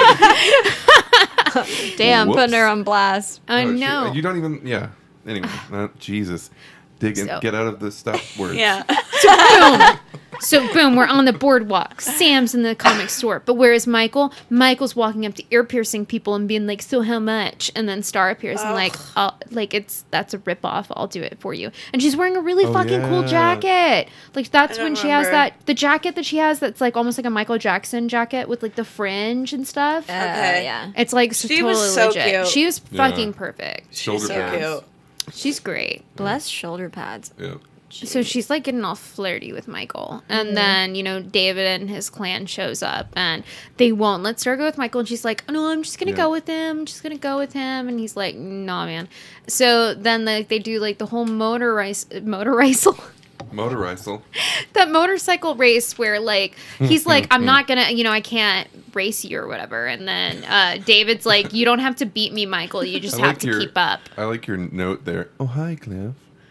D: old.
F: damn,
D: Whoops.
F: putting her on blast.
C: I
D: Oh, shit.
C: know.
D: You don't even. Yeah. Anyway, not, Jesus. Dig in.
C: So-
D: Get out of the stop words.
E: Yeah.
C: boom. So boom, we're on the boardwalk. Sam's in the comic store, but where is Michael? Michael's walking up to ear piercing people and being like, "So how much?" And then Star appears and like, "I'll like it's that's a ripoff. I'll do it for you." And she's wearing a really
D: Oh,
C: fucking cool
D: yeah.
C: jacket. Like that's
E: I don't
C: when she has
E: remember.
C: that the jacket that she has that's like almost like a Michael Jackson jacket with like the fringe and stuff.
F: Uh,
E: Okay.
F: yeah.
C: It's like
E: She
C: totally
E: was so
C: legit.
E: cute.
C: She was
D: Yeah.
C: fucking perfect.
D: Shoulder
E: so
D: pads.
E: cute.
C: She's great.
F: Bless shoulder pads.
D: Yeah.
C: So she's like getting all flirty with Michael. And then, you know, David and his clan shows up and they won't let Sarah go with Michael. And she's like, oh, no, I'm just going to
D: Yeah.
C: go with him. I'm just going to go with him. And he's like, nah, man. So then like they do like the whole motor race, motor race.
D: Motorcycle.
C: that motorcycle race where like he's like, I'm not gonna, you know, I can't race you or whatever, and then uh, David's like, you don't have to beat me, Michael. You just
D: I
C: have
D: like
C: to
D: your-
C: keep up.
D: I like your note there. Oh, hi, Cliff.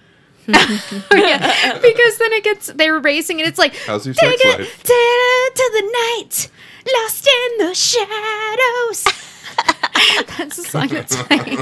C: Yeah, because then it gets they're racing and it's like,
D: How's your
C: take
D: sex
C: it
D: life?
C: to, to the night, lost in the shadows. That's the song that's playing.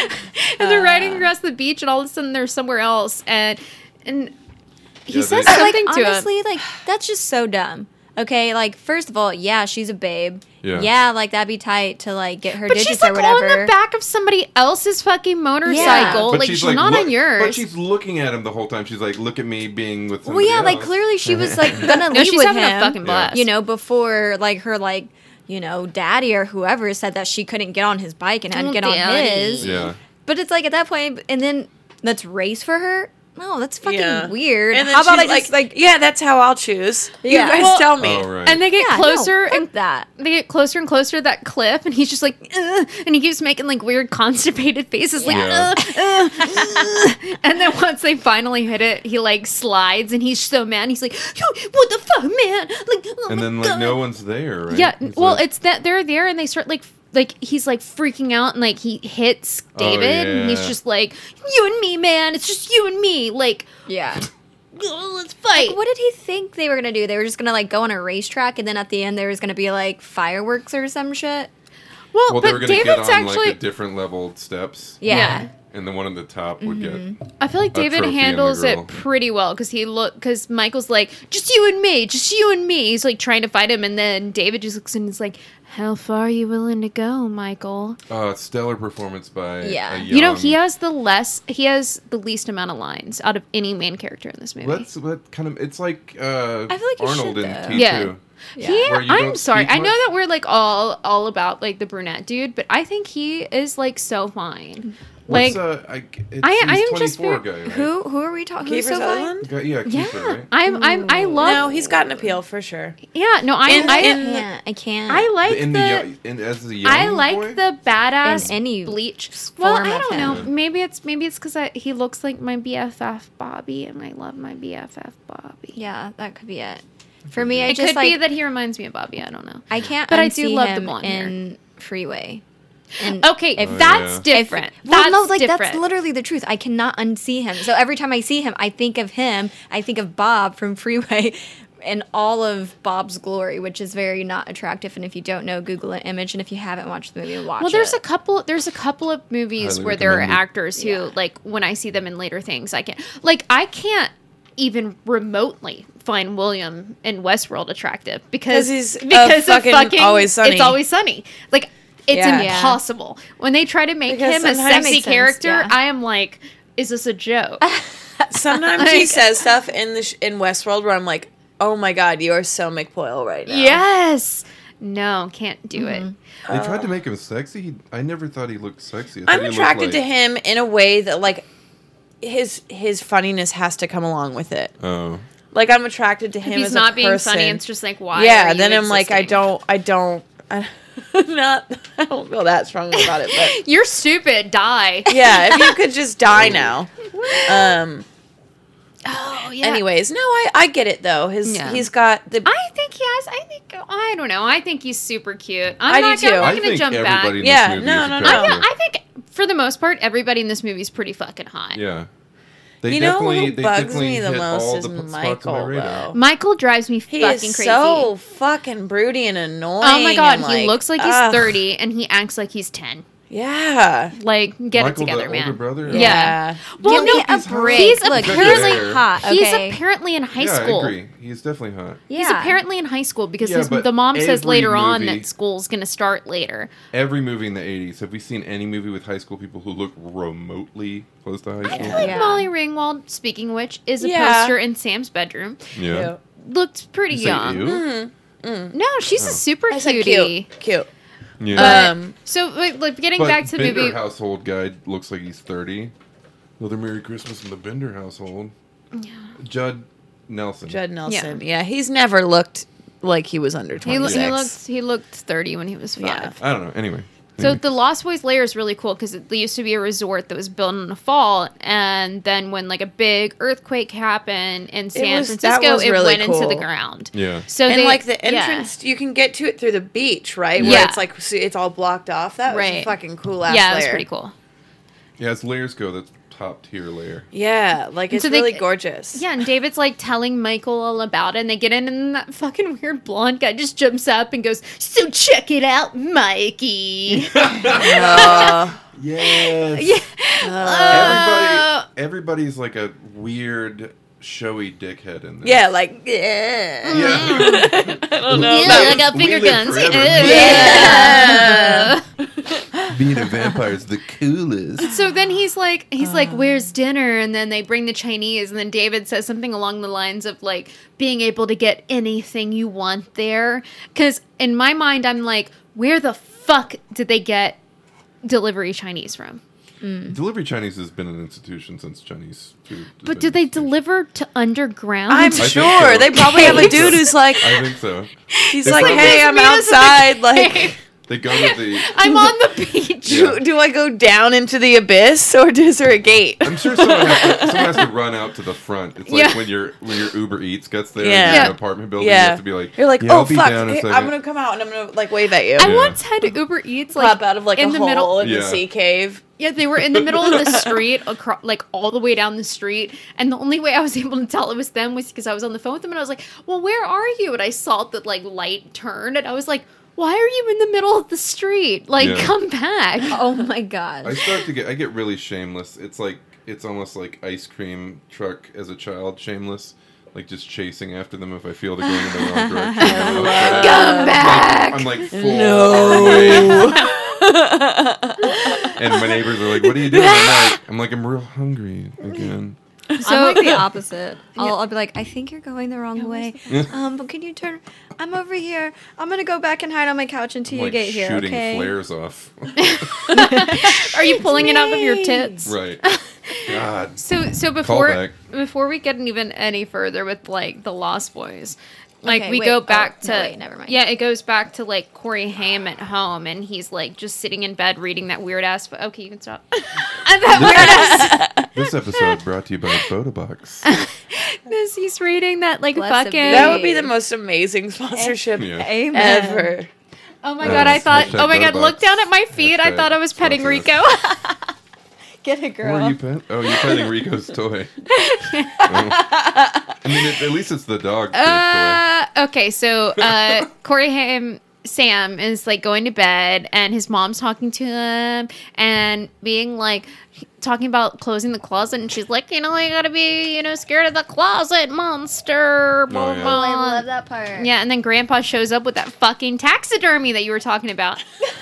C: And they're riding across the beach, and all of a sudden they're somewhere else, and and he
D: Yeah,
C: says
D: they-
F: Like,
C: something to him.
F: honestly, like, that's just so dumb. Okay, like, first of all, yeah, she's a babe.
D: Yeah.
F: like, that'd be tight to, like, get her
C: But
F: digits
C: she's like
F: or whatever.
C: on the back of somebody else's fucking motorcycle.
D: But
C: Like she's, not
D: look-
C: on yours.
D: But she's looking at him the whole time. She's like, look at me being with
F: Well,
D: somebody
F: yeah, like,
D: else.
F: clearly she was, like, gonna
C: no,
F: leave
C: she's
F: with
C: having
F: him.
C: a fucking blast.
F: You know, before, like, her, like, you know, daddy or whoever said that she couldn't get on his bike and had to
C: Oh,
F: get on
C: daddy.
F: his.
D: Yeah.
F: But it's like, at that point, and then let's race for her? No, that's fucking
E: Yeah.
F: weird.
E: And then
F: How about I
E: she's
F: just, like,
E: yeah, that's how I'll choose.
F: Yeah.
E: You guys
F: Well-
E: tell me.
D: Oh, right.
C: And they get
F: yeah,
C: closer
F: no, fuck
C: and
F: that.
C: they get closer and closer to that cliff, and he's just like, Ugh, and he keeps making like weird constipated faces, like,
D: Yeah.
C: "Ugh, ugh, ugh." And then once they finally hit it, he like slides, and he's so mad. He's like, "What the fuck, man!" Like, oh
D: and
C: my
D: then like
C: God.
D: no one's there, right?
C: Yeah,
D: It's
C: well,
D: like-
C: it's that they're there, and they start like. Like he's like freaking out, and like he hits David, and he's
D: yeah.
C: just like, "You and me, man. It's just you and me. Like,
F: Yeah.
C: ugh, let's fight."
F: What did he think they were gonna do? They were just gonna like go on a racetrack, and then at the end there was gonna be like fireworks or some shit.
C: Well,
D: well, they were
C: but
D: gonna
C: David's
D: get on
C: actually.
D: like the different leveled steps,
F: Yeah.
C: Yeah.
D: and the one on the top would
F: Mm-hmm.
D: get.
C: I feel like
D: a
C: David
D: trophy in the
C: handles
D: grill.
C: it pretty well because he look because Michael's like, just you and me, just you and me. He's like trying to fight him, and then David just looks and is like, "How far are you willing to go, Michael?"
D: Uh, stellar performance by
F: Yeah.
D: a young,
C: You know, he has the less, he has the least amount of lines out of any main character in this movie.
D: Let's what kind of it's like uh,
F: I feel like you
D: Arnold
F: should,
D: in
F: though.
D: T two.
C: Yeah. He,
D: Where you
C: I'm
D: don't
C: sorry.
D: speak
C: I know
D: much?
C: that we're like all all about like the brunette dude, but I think he is like so fine. Like,
D: What's, uh, I, it's,
C: I- I
D: he's
C: am just
D: twenty-four
C: very-
D: guy, right?
F: Who who are we talking? Who's
E: Kiefer
F: so fine?
E: Sutherland?
D: Guy- yeah,
C: yeah,
D: Kiefer, right?
C: I'm I'm I love.
E: No, he's got an appeal for sure.
C: yeah, no, I
E: In-
C: I
E: in-
F: I can't. I can't.
C: I like
D: in
C: the.
D: the, young- in, as a young
C: I like
D: boy?
C: the badass
F: In any
C: bleach.
F: form
C: Well, I
F: of
C: don't
F: him.
C: know. Maybe it's maybe it's because he looks like my B F F Bobby, and I love my B F F Bobby.
F: Yeah, that could be it. For me, I
C: It
F: just
C: could
F: like
C: be that he reminds me of Bobby. I don't know.
F: I can't.
C: But I do
F: unsee
C: love the
F: him
C: blonde hair.
F: in Freeway. And
C: Okay,
F: if-
D: Oh,
C: that's
D: yeah.
C: different.
F: Well,
C: that's
F: no, like
C: different.
F: that's literally the truth. I cannot unsee him. So every time I see him, I think of him. I think of Bob from Freeway, and all of Bob's glory, which is very not attractive. And if you don't know, Google an image. And if you haven't watched the movie, watch
C: Well, there's
F: it.
C: a couple. There's a couple of movies
D: Highly
C: where there are
D: recommended.
C: actors who,
F: Yeah.
C: like, when I see them in later things, I can't. Like, I can't even remotely find William in Westworld attractive because
E: 'Cause he's, uh,
C: because of
E: fucking
C: fucking
E: Always Sunny.
C: It's Always Sunny. Like, it's
E: Yeah.
C: impossible when they try to make
E: Because
C: him a
E: sometimes-
C: sexy
F: Makes sense,
C: character.
F: yeah.
C: I am like, is this a joke?
E: Sometimes he
C: Like-
E: says stuff in the sh- in Westworld where I'm like, oh my god, you are so McPoyle right now.
C: Yes. No, can't do it.
D: They tried to make him sexy. He, I never thought he looked sexy. I thought
E: I'm
D: he looked
E: attracted
D: like,
E: to him in a way that like his his funniness has to come along with it.
D: Oh,
E: Like I'm attracted to him
C: If he's
E: as
C: not
E: a
C: being
E: person.
C: funny, it's just like, why?
E: yeah.
C: are you
E: Then I'm like, I
C: existing?
E: don't, I don't, I, not, I don't feel that strongly about it. But
C: You're stupid. Die.
E: yeah, if you could just die now. Um.
C: Oh yeah.
E: Anyways, no, I I get it though. His
C: Yeah.
E: he's got the
C: I think he has. I think I don't know. I think he's super cute. I'm
E: I do
C: not,
E: too.
C: I'm not
D: I
C: gonna
D: think
C: jump
D: everybody
C: back.
D: in
E: Yeah,
D: this movie
E: no,
D: is
E: no, no.
C: I,
D: attractive.
C: I think for the most part, everybody in this movie is pretty fucking hot.
D: Yeah. They
E: You know
D: definitely,
E: who
D: they
E: bugs
D: definitely
E: me the
D: hit
E: most
D: all
E: is
D: the p- spots on my
E: Michael,
D: radar.
E: though.
C: Michael drives me
E: He
C: fucking
E: is
C: crazy.
E: so fucking broody and annoying.
C: Oh my god,
E: and,
C: he looks like he's
E: ugh.
C: thirty and he acts like he's ten.
E: Yeah.
C: Like, get
D: Michael,
C: it together,
D: the
C: man.
D: older brother?
C: Yeah.
E: Yeah.
C: Well,
F: Give
C: no,
F: me a
D: he's hot.
F: break.
C: He's
F: Look,
C: apparently
D: Good hair.
F: hot. Okay.
C: He's apparently in high
D: yeah,
C: school.
D: I agree. He's definitely hot.
F: Yeah.
C: He's apparently in high school because
D: Yeah,
C: his,
D: but
C: the mom says
D: every
C: later on
D: movie-
C: that school's going to start later.
D: Every movie in the eighties, have we seen any movie with high school people who look remotely close to high
C: I
D: school?
C: feel like
F: Yeah.
C: Molly Ringwald, speaking of which, is a
E: Yeah.
C: poster in Sam's bedroom.
D: Yeah.
C: Looked pretty
D: You say
C: young.
D: ew?
C: No, she's
D: Oh.
C: a super
E: I said
C: cutie.
E: cute. Cute.
D: Yeah.
C: But,
E: Um,
C: so, like, like, getting
D: but
C: back to the
D: Bender
C: movie.
D: household guy looks like he's thirty. Another Merry Christmas in the Bender household. Yeah. Judd Nelson.
E: Judd Nelson. Yeah. he's never looked like he was under
C: He,
E: twenty-six.
C: lo- he looked he looked thirty when he was five.
E: Yeah.
D: I don't know. Anyway.
C: So the Lost Boys lair is really cool because it used to be a resort that was built in the fall, and then when like a big earthquake happened in San
E: was- that
C: Francisco,
E: was
C: it
E: really
C: went into the
E: cool.
C: ground.
D: Yeah.
C: So
E: And
C: they,
E: like the
C: yeah.
E: entrance, you can get to it through the beach, right? Where
C: Yeah.
E: it's like see, it's all blocked off. That was a
C: Right.
E: fucking cool ass
C: Yeah, it
E: lair.
C: was pretty cool.
D: Yeah, as layers go, that's top tier layer.
E: Yeah, like it's
C: so they-
E: really gorgeous.
C: Yeah, and David's like telling Michael all about it, and they get in, and that fucking weird blonde guy just jumps up and goes, "So check it out, Mikey."
E: Uh,
D: Yes.
C: yeah.
D: Everybody, everybody's like a weird, showy dickhead in this.
E: yeah, like yeah.
D: Yeah.
E: I don't know.
C: Yeah,
E: about-
C: I got
D: We
C: finger
D: live
C: guns.
D: forever.
C: Yeah.
D: Being a vampire is the coolest.
C: So then he's like, he's like, "Where's dinner?" And then they bring the Chinese, and then David says something along the lines of like being able to get anything you want there. Because in my mind, I'm like, where the fuck did they get delivery Chinese from?
D: Delivery Chinese has been an institution since Chinese food. has
C: But
D: been
C: do
D: an
C: they
D: institution.
C: deliver to underground?
E: I'm
D: think
E: sure
D: so.
E: they probably have a dude who's like,
D: I think so.
E: he's
D: They
E: like,
D: probably-
E: hey, I'm
C: Meet us at the
E: outside. Like,
D: They go to the.
C: I'm on the beach.
D: Yeah.
E: do, do I go down into the abyss or is there a gate?
D: I'm sure someone has, to, someone has to run out to the front. It's like
C: Yeah.
D: when your when your Uber Eats gets there
E: Yeah.
D: and you're in
C: Yeah.
D: an apartment building, you
E: Yeah,
D: have to be like,
E: you're like,
D: yeah,
E: oh
D: I'll be
E: fuck,
D: down in a
E: hey,
D: second.
E: I'm gonna come out and I'm gonna like wave at you.
C: I
D: Yeah.
C: once had Uber Eats like
E: Pop out of like
C: in
E: a
C: the
E: hole
C: middle.
E: in the
D: Yeah.
E: sea cave.
C: Yeah, they were in the middle of the street, across, like all the way down the street. And the only way I was able to tell it was them was because I was on the phone with them, and I was like, "Well, where are you?" And I saw that like light turned, and I was like, "Why are you in the middle of the street? Like,
D: Yeah.
C: come back!"
F: Oh my god.
D: I start to get I get really shameless. It's like it's almost like ice cream truck as a child, shameless. Like just chasing after them if I feel they're going in the wrong direction. You know?
C: Come back.
D: I'm like full no. And my neighbors are like, "What are you doing?" I'm like, I'm like, I'm real hungry again.
F: So I'm like the opposite. I'll, I'll be like, I think you're going the wrong way. Um, but can you turn? I'm over here. I'm gonna go back and hide on my couch until
D: I'm
F: you
D: like
F: get here.
D: shooting
F: Okay.
D: flares off.
C: Are you pulling it out of your tits?
D: Right. God.
C: So so before
D: Callback.
C: before we get even any further with like the Lost Boys, like
F: Okay,
C: we
F: wait.
C: go
F: Oh,
C: back to
F: no, wait, never mind.
C: yeah, it goes back to like Corey Haim at home, and he's like just sitting in bed reading that weird ass. Okay, you can stop. And that weird ass.
D: This episode brought to you by Botobox.
C: This he's reading that like
F: Blessed
C: fucking.
F: be.
E: That would be the most amazing sponsorship
D: Yeah.
F: Amen.
E: ever.
C: Oh my
D: Uh,
C: god! I thought.
D: hashtag
C: Oh my god!
D: Botobox.
C: Look down at my feet. I
D: Hashtag
C: thought I was petting
D: sponsor
C: Rico.
D: us.
F: Get it,
D: Who
F: girl.
D: are you pet? Oh, you're petting Rico's toy. Oh. I mean, it, at least it's the dog.
C: Uh, okay, so uh, Corey Haim, Sam is like going to bed, and his mom's talking to him and being like, talking about closing the closet, and she's like, you know, you gotta be, you know, scared of the closet monster. Blah,
D: Oh, yeah.
C: blah.
F: Oh, I love that part.
C: Yeah, and then Grandpa shows up with that fucking taxidermy that you were talking about.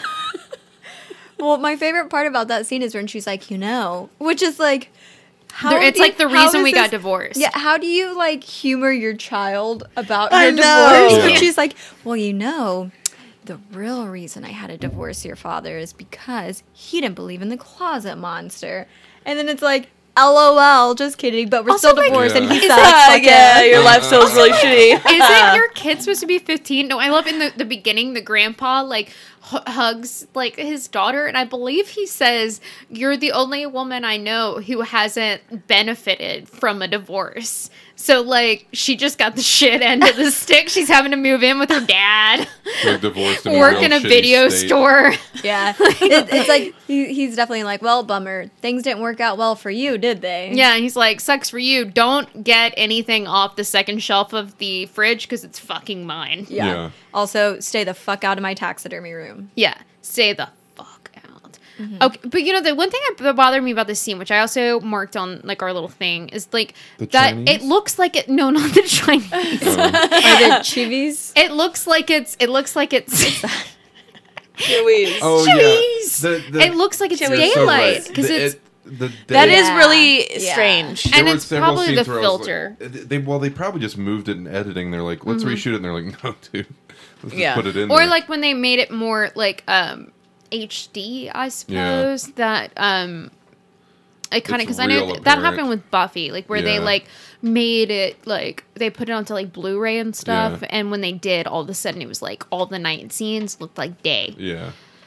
F: Well, my favorite part about that scene is when she's like, you know, which is like, how
C: There- it's
F: do you-
C: like the
F: how
C: reason
F: is
C: we got
F: this-
C: divorced.
F: Yeah, how do you like humor your child about
E: I
F: your
E: know.
F: divorce? And
C: Yeah.
F: she's like, well, you know, the real reason I had to divorce your father is because he didn't believe in the closet monster. And then it's like, LOL, just kidding, but we're
C: Also,
F: still
C: like-
F: divorced and he
D: Yeah.
F: sucks.
E: Uh,
F: fuck
E: yeah,
F: him.
E: your life still's really shitty.
C: Isn't your kid supposed to be fifteen? No, I love in the, the beginning, the grandpa, like, h- hugs, like, his daughter, and I believe he says, you're the only woman I know who hasn't benefited from a divorce. So, like, she just got the shit end of the stick. She's having to move in with her dad,
D: Like divorced in
C: work
D: real
C: in a
D: shitty
C: video
D: state.
C: store.
F: Yeah. It, it's like, he, he's definitely like, well, bummer. Things didn't work out well for you, did they?
C: Yeah, and he's like, sucks for you. Don't get anything off the second shelf of the fridge because it's fucking mine.
F: Yeah.
D: Yeah.
F: Also, stay the fuck out of my taxidermy room.
C: Yeah, stay the fuck out. Okay, but you know the one thing that bothered me about this scene, which I also marked on like our little thing, is like
D: The
C: that
D: Chinese?
C: it looks like it. No, not the Chinese.
D: Um,
F: Are the chivis?
C: It looks like it's. It looks like it's.
E: Louise.
D: oh
C: Cheese!
D: yeah. The, the,
C: It looks like it's
E: You're
C: daylight
D: so right.
C: because
D: The-
C: it's.
D: it- the
E: That
D: day-
E: is
F: Yeah.
E: really
F: Yeah.
E: strange.
D: There
C: And
D: were
C: it's
D: several
C: probably the
D: scenes where I was like-
C: filter.
D: they well, they probably just moved it in editing. They're like, let's reshoot it, and they're like, no, dude, let's just
E: Yeah.
D: put it in.
C: Or
D: there.
C: like when they made it more like um H D, I suppose that um. It kind of
D: It's
C: because I know
D: real
C: th- that
D: apparent.
C: happened with Buffy, like where they
D: Yeah.
C: like made it like they put it onto like Blu-ray and stuff,
D: Yeah.
C: and when they did, all of a sudden it was like all the night scenes looked like day.
D: yeah.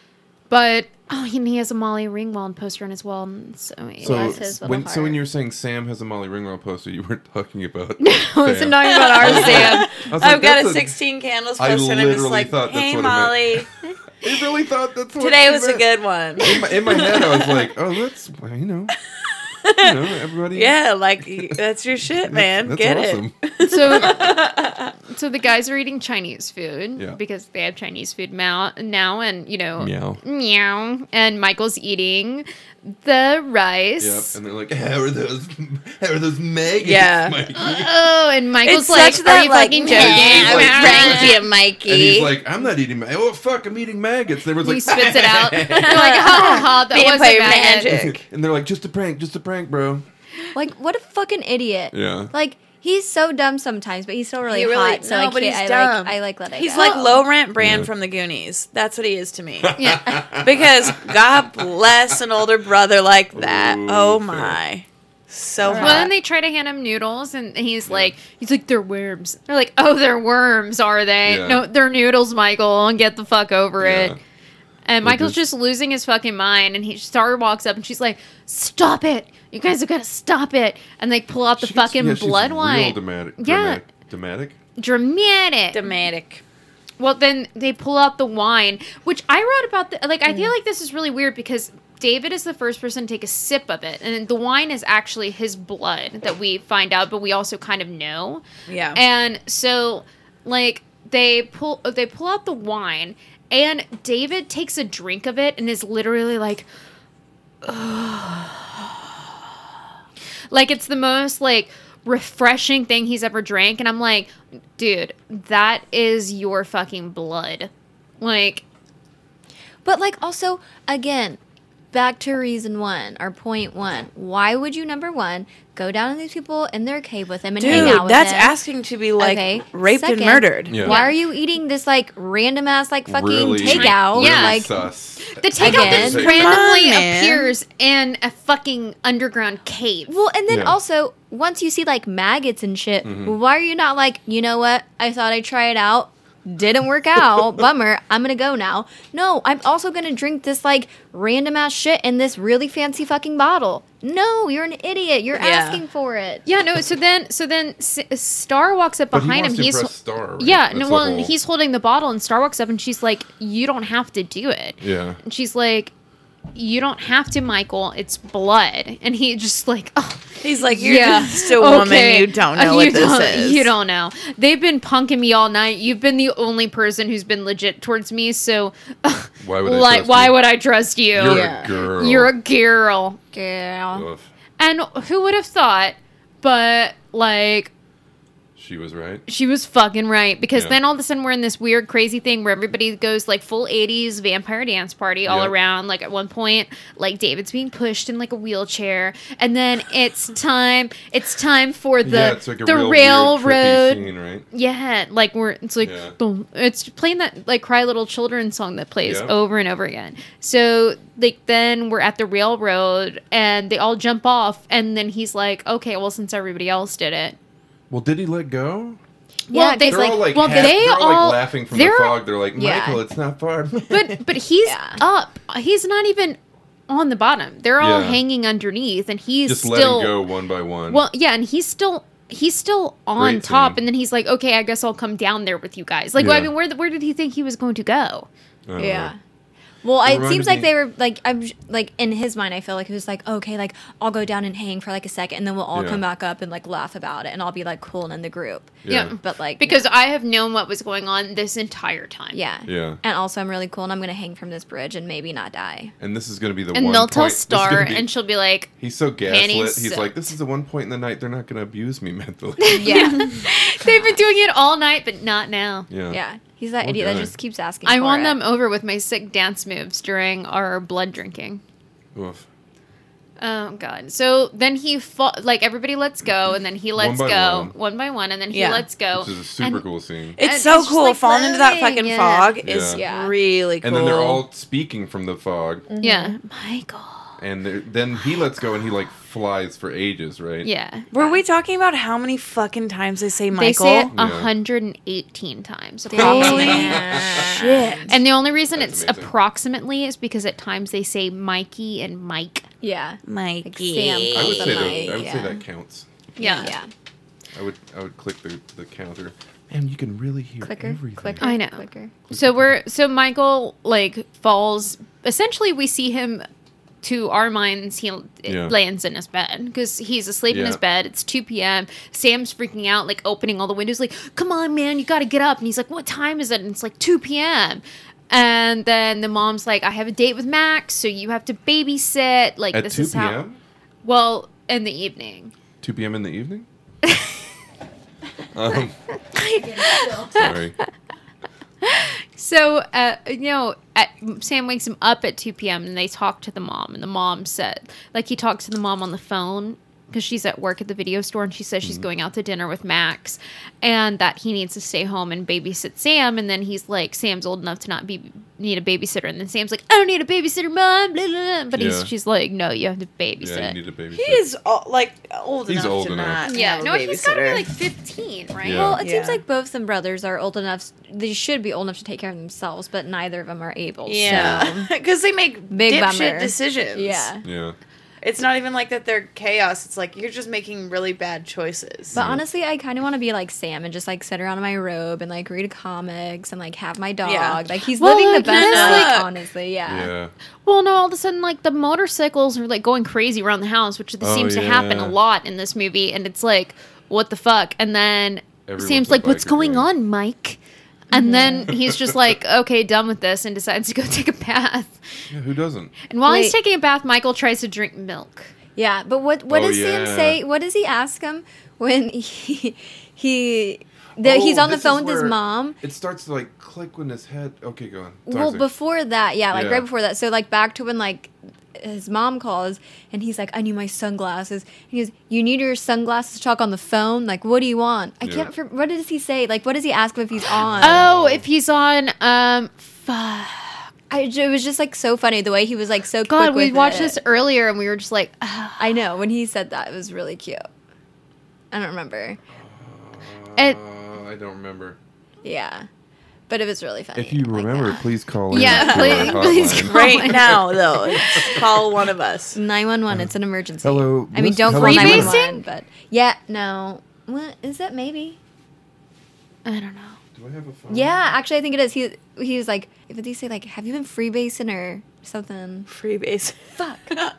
C: But oh, and he has a Molly Ringwald poster on his wall. And so he
D: So
C: has his little
D: when
C: heart.
D: so when you were saying Sam has a Molly Ringwald poster, you weren't talking about.
C: I wasn't
D: Sam.
C: talking about our Sam.
D: I was like,
E: I've got
D: that's
E: a sixteen candles
D: I
E: poster and I'm just
D: literally
E: like,
D: thought that's
E: hey
D: what it
E: Molly,
D: I really thought that's what
E: today
D: she
E: was a
D: meant.
E: good one.
D: In my, in my head, I was like, "Oh, that's well, you know, you know, everybody."
E: Yeah, like that's your shit, man.
D: that's
E: Get
D: awesome.
E: it.
C: So, so the guys are eating Chinese food
D: Yeah.
C: because they have Chinese food now, now, and you know,
D: Meow.
C: meow. And Michael's eating the rice.
D: Yep, and they're like, "How are those? How are those maggots,
E: Yeah.
D: Mikey?"
C: Oh, and Michael's
E: It's
C: like,
E: such
C: "Are
E: that
C: you
E: like,
C: fucking
E: "Nah,
C: joking?"
E: I was
D: Like,
E: pranking you, Mikey.
D: And he's like, "I'm not eating. Ma- oh fuck, I'm eating maggots." They were
C: He
D: like,
C: spits it out. They're like, ha ha ha, that was
E: Vampire
C: magic.
E: magic.
D: and they're like, "Just a prank, just a prank, bro."
F: Like, what a fucking idiot.
D: Yeah.
F: Like, he's so dumb sometimes, but he's still really,
E: He really-
F: hot. So
E: no,
F: I
E: but
F: can't.
E: he's
F: I
E: dumb.
F: like. I like letting.
E: He's
F: go.
E: like low rent Bran
D: Yeah.
E: from the Goonies. That's what he is to me.
C: Yeah.
E: Because God bless an older brother like that.
D: Ooh,
E: oh
D: fair.
E: my. So hot.
C: Well, then they try to hand him noodles, and he's like, he's like, they're worms. They're like, oh, they're worms, are they?
D: Yeah.
C: No, they're noodles, Michael. And get the fuck over
D: Yeah.
C: it. And
D: They
C: Michael's
D: just-
C: just losing his fucking mind, and he Star walks up, and she's like, "Stop it! You guys have got to stop it!" And they pull out the
D: She's-
C: fucking
D: yeah, she's
C: blood
D: real
C: wine.
D: Dramatic.
C: Yeah.
D: Dramatic.
C: Dramatic.
E: Dramatic.
C: Well, then they pull out the wine, which I wrote about. The, like, I
E: Mm.
C: feel like this is really weird because David is the first person to take a sip of it, and the wine is actually his blood that we find out, but we also kind of know.
E: Yeah.
C: And so, like, they pull they pull out the wine, and David takes a drink of it and is literally like, like it's the most like refreshing thing he's ever drank, and I'm like, dude, that is your fucking blood. Like,
F: But like also again, back to reason one or point one. Why would you number one go down to these people in their cave with them and hang out
E: Dude,
F: with
E: that's
F: them?
E: asking to be like
F: Okay,
E: raped
F: second,
E: and murdered.
D: Yeah.
F: Why
C: Yeah.
F: are you eating this like random ass like fucking
D: Really,
F: takeout?
D: really
C: Yeah.
F: Like
D: sus.
C: the takeout
F: Again.
C: just
F: Come
C: randomly
E: on, man.
C: appears in a fucking underground cave.
F: well, and then
D: Yeah.
F: also once you see like maggots and shit,
D: Mm-hmm.
F: why are you not like, you know what? I thought I'd try it out. Didn't work out. Bummer. I'm gonna go now. No, I'm also gonna drink this like random ass shit in this really fancy fucking bottle. No, you're an idiot. You're
E: Yeah.
F: asking for it.
C: Yeah, no. So then, so then, S- Star walks up
D: But he
C: behind
D: wants
C: him.
D: to
C: He's
D: impress Star, right?
C: yeah,
D: That's
C: no.
D: the
C: Well, and
D: whole-
C: he's holding the bottle, and Star walks up, and she's like, "You don't have to do it."
D: Yeah.
C: And she's like, "You don't have to, Michael. It's blood." And he just like, oh,
E: He's like, you're
C: yeah,
E: just a woman.
C: okay.
E: You don't
C: Uh,
E: know
C: you
E: what this
C: don't-
E: is.
C: You don't know. They've been punking me all night. You've been the only person who's been legit towards me. So,
D: Why would I
C: like,
D: trust
C: why
D: you?
C: would I trust you?
D: You're
E: Yeah.
D: a girl.
C: You're a girl.
F: Girl.
D: Ugh.
C: And who would have thought? But like,
D: She was right.
C: she was fucking right, because
D: Yeah.
C: then all of a sudden we're in this weird crazy thing where everybody goes like full eighties vampire dance party all
D: Yep.
C: around. Like at one point, like David's being pushed in like a wheelchair, and then it's time it's time for the
D: yeah, it's like a
C: the
D: real
C: railroad.
D: weird, trippy scene, right?
C: Yeah, like we're it's like
D: Yeah.
C: boom. It's playing that like Cry Little Children song that plays
D: Yep.
C: over and over again. So like then we're at the railroad and they all jump off, and then he's like, okay, well since everybody else did it.
D: Well, did he let go?
C: Well,
F: Yeah,
C: they,
F: 'cause,
D: They're all like,
C: well,
D: half,
C: they
D: they're all
C: all
D: like laughing from
C: they're-
D: the fog. They're like,
F: Yeah.
D: Michael, it's not far.
C: But but he's
F: Yeah.
C: up. He's not even on the bottom. They're all
D: Yeah.
C: hanging underneath, and he's
D: just
C: still
D: letting go one by one.
C: well, yeah, and he's still he's still on
D: Great
C: top.
D: scene.
C: And then he's like, okay, I guess I'll come down there with you guys. Like,
D: Yeah.
C: I mean, where where did he think he was going to go?
D: I don't
F: Yeah.
D: know.
F: Well,
D: It
F: it
D: reminded
F: seems like
D: me-
F: they were like I'm j- like in his mind. I feel like it was like okay, like I'll go down and hang for like a second, and then we'll all
D: Yeah.
F: come back up and like laugh about it, and I'll be like cool and in the group.
C: Yeah.
F: But like
C: Because I have known what was going on this entire time.
F: yeah,
D: Yeah.
F: and also I'm really cool, and I'm gonna hang from this bridge and maybe not die.
D: And this is going to be the
C: And
D: one
C: they'll tell
D: point- this is
C: Star,
D: gonna be-
C: and she'll be like,
D: he's so
C: Penny
D: gaslit. He's
C: suck.
D: like, this is the one point in the night they're not going to abuse me mentally.
F: Yeah,
C: they've been doing it all night, but not now.
D: yeah.
F: yeah. He's that
D: Poor
F: idiot
D: guy.
F: that just keeps asking.
C: I
F: for
C: won
F: it.
C: them over with my sick dance moves during our blood drinking.
D: Oof.
C: Oh god. So then he fought, like everybody lets go, and then he lets
D: by
C: go
D: one.
C: one by one, and then he
E: Yeah.
C: lets go.
D: Which is a super
C: and-
D: cool scene.
E: It's
C: And
E: so
C: it's just,
E: cool.
C: like,
E: Falling into that
C: floating,
E: fucking
C: yeah.
E: fog is
F: Yeah.
E: really cool.
D: And then they're all speaking from the fog.
C: Yeah, Michael.
D: And they're- then he lets go and he like flies for ages, right?
C: Yeah.
E: Were we talking about how many fucking times they say Michael?
C: They say it
D: Yeah.
C: one hundred eighteen times approximately.
E: Shit.
C: And the only reason
D: That's
C: it's
D: amazing.
C: approximately is because at times they say Mikey and Mike.
F: Yeah.
E: Mikey.
F: Sam
D: I would
F: calls
D: say
F: them
D: that.
F: Mike,
D: I would
F: yeah.
D: say that counts.
C: Yeah.
F: Yeah.
D: I would. I would click the the counter. And you can really hear
F: Clicker.
D: everything.
F: Clicker.
C: I know.
F: Clicker.
C: So we're so Michael like falls. Essentially, we see him. To our minds, he
D: Yeah.
C: lands in his bed because he's asleep in his
D: Yeah.
C: bed. It's two p.m. Sam's freaking out, like opening all the windows, like, "Come on, man, you got to get up!" And he's like, "What time is it?" And it's like two p.m. And then the mom's like, "I have a date with Max, so you have to babysit." Like
D: At
C: this
D: two
C: is how.
D: p.m.
C: Well, in the evening.
D: two p.m. in the evening. um, sorry.
C: So, uh, you know, at, Sam wakes him up at two p.m. and they talk to the mom. And the mom said, like, he talks to the mom on the phone because she's at work at the video store and she says she's going out to dinner with Max and that he needs to stay home and babysit Sam. And then he's like, Sam's old enough to not be need a babysitter. And then Sam's like, I don't need a babysitter, mom. Blah, blah, blah. But
D: Yeah.
C: he's, she's like, no, you have to babysit.
D: Yeah, you need a babysit.
E: He is all, like old
D: He's
E: enough
D: old
E: to
D: enough.
E: not.
C: yeah,
E: have a
C: no, he's got to be
E: babysitter.
C: like fifteen, right?
D: Yeah.
F: Well, it
E: Yeah.
F: seems like both them brothers are old enough. They should be old enough to take care of themselves, but neither of them are able.
E: Yeah,
F: So.
E: because they make
F: Big
E: dipshit
F: bummer.
E: decisions.
F: Yeah.
D: Yeah.
E: It's not even like that they're chaos. It's like you're just making really bad choices.
F: But honestly, I kind of want to be like Sam and just like sit around in my robe and like read comics and like have my dog.
E: Yeah.
F: Like he's
C: Well,
F: living the
C: like,
F: best
C: this,
F: life,
C: like-
F: honestly. Yeah.
D: Yeah.
C: Well, no, all of a sudden, like, the motorcycles are, like, going crazy around the house, which
D: Oh,
C: seems to happen
D: yeah.
C: a lot in this movie. And it's like, what the fuck? And then
D: Everyone's
C: Sam's
D: a
C: like, what's
D: biker
C: going
D: gang.
C: on, Mike? And then he's just like, okay, done with this, and decides to go take a bath.
D: Yeah. Who doesn't?
C: And while he's
F: Wait.
C: taking a bath, Michael tries to drink milk.
F: Yeah, but what what
D: Oh,
F: does Sam
D: yeah.
F: say? What does he ask him when he he the,
D: Oh,
F: he's on the
D: this is
F: phone with his
D: where
F: mom?
D: It starts to like click when his head. Okay, go on. Sorry,
F: Well,
D: sorry.
F: before that, yeah, like
D: Yeah.
F: right before that. So like back to when like his mom calls and he's like, I need my sunglasses. And he goes, you need your sunglasses to talk on the phone? Like, what do you want? I
D: Yeah.
F: can't. For, what does he say? Like, what does he ask him if he's on?
C: Oh, if he's on, um, fuck.
F: I, it was just like so funny the way he was like so.
C: God,
F: quick
C: we
F: with
C: watched
F: it.
C: this earlier, and we were just like, ah.
F: I know when he said that it was really cute. I don't remember.
C: It-
D: Uh, I don't remember.
F: Yeah, but it was really funny.
D: If you
F: like
D: remember,
F: that.
D: please call in.
C: Yeah,
D: to our
C: please- please
D: hotline.
C: call.
E: right now, though, it's call one of us.
F: nine one one. It's an emergency.
D: Hello,
F: I mean,
D: listen-
F: don't call
D: hello,
F: nine
C: Freebasing?
F: one one. But yeah, no. What is that? Maybe.
C: I don't know.
D: Do I have a phone?
F: Yeah, actually, I think it is. He he was like, if they say like, have you been freebasing or something?
E: Freebase.
F: Fuck.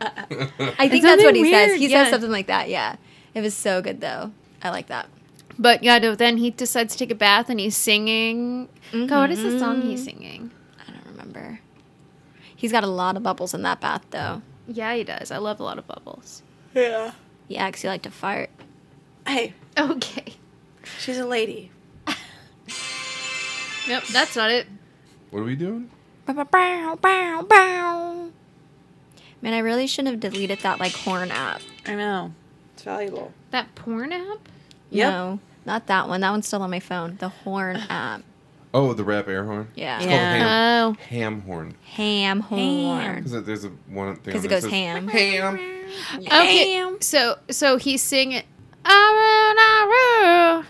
F: I think
C: It's
F: that's what
C: something
F: he says.
C: weird,
F: He
C: yeah.
F: says something like that. Yeah, it was so good though. I like that.
C: But yeah, no, then he decides to take a bath and he's singing. God, what is the song he's singing?
F: I don't remember. He's got a lot of bubbles in that bath though.
C: Yeah, he does. I love a lot of bubbles.
E: Yeah.
F: He actually like to fart.
E: Hey,
C: Okay.
E: she's a lady.
C: Nope, that's not it.
D: What are we doing?
F: Bow, bow, bow, bow. Man, I really shouldn't have deleted that like horn app.
E: I know. It's valuable.
C: That porn app?
E: Yep.
F: No, not that one. That one's still on my phone. The horn app.
D: Oh, the rap air horn.
F: Yeah.
D: It's
E: Yeah.
D: called ham,
C: Oh.
D: ham horn.
F: Ham horn.
D: Because there's a one thing.
F: Because
D: on
F: it
D: there
F: goes
D: that says
F: ham.
D: Ham.
C: Okay.
E: Ham.
C: So so he's singing. I'm